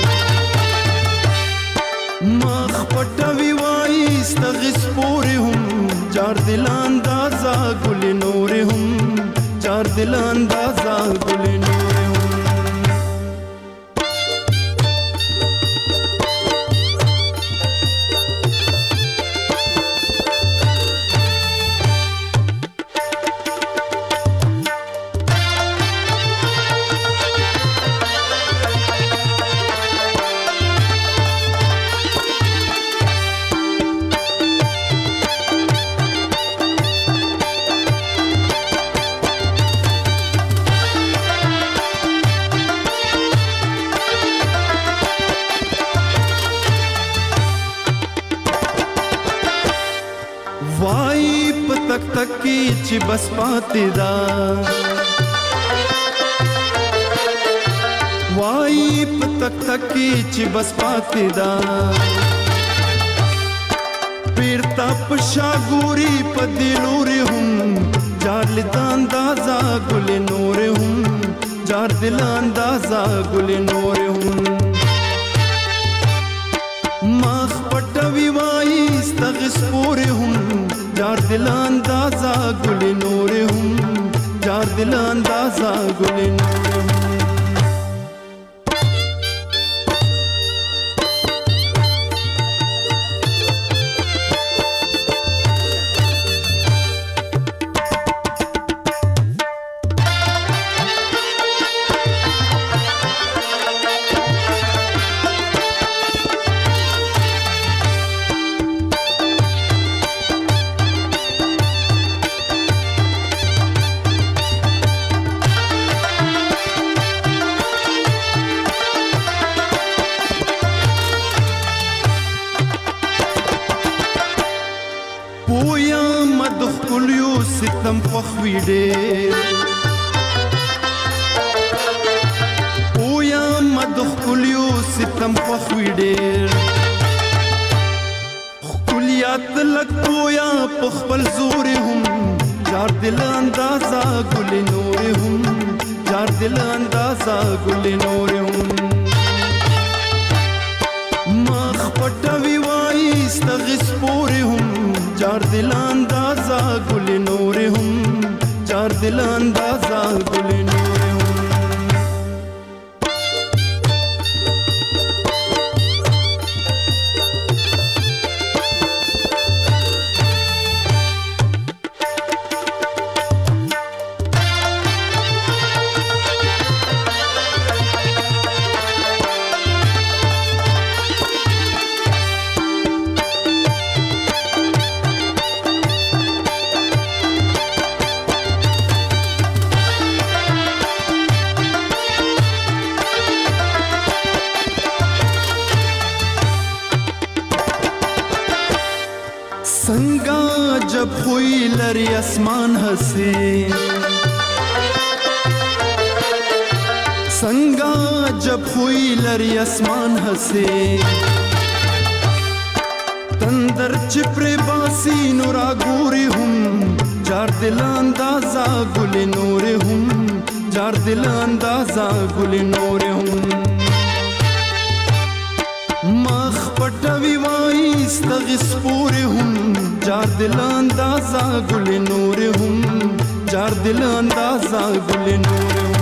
مخ پټوي وای استغس پور هم جار دل اندازا ګل نور هم جار دل اندازا ګل نور هم چې بس پاتې دا وای پتک تک چې بس پاتې دا پیرتا پشا ګوري په دلوري هم جار لدا اندازا ګل نور هم جار دل اندازا ګل نور هم مخ پټوي وای استغس پور هم جار دل اندازا ګل نور هم جار دل اندازا ګل نور هم तंदर चिपरे बासी नूरा गोरे हम जार दिल अंदाजा गुल नूरे हम जार दिल अंदाजा गुल नूरे हम मख पटवी वाई इस्तगिस पूरे हम जार दिल अंदाजा गुल नूरे हम जार दिल अंदाजा गुल नूरे हम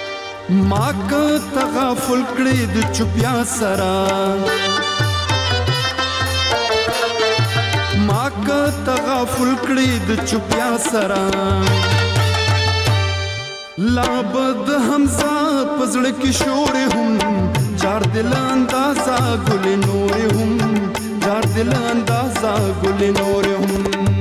ماګه تغافل کړې د چوپیا سره د چوپیا سرا لابد حمزه پزړ کې شور هم چار دل اندازا ګل نور هم چار دل اندازا ګل نور هم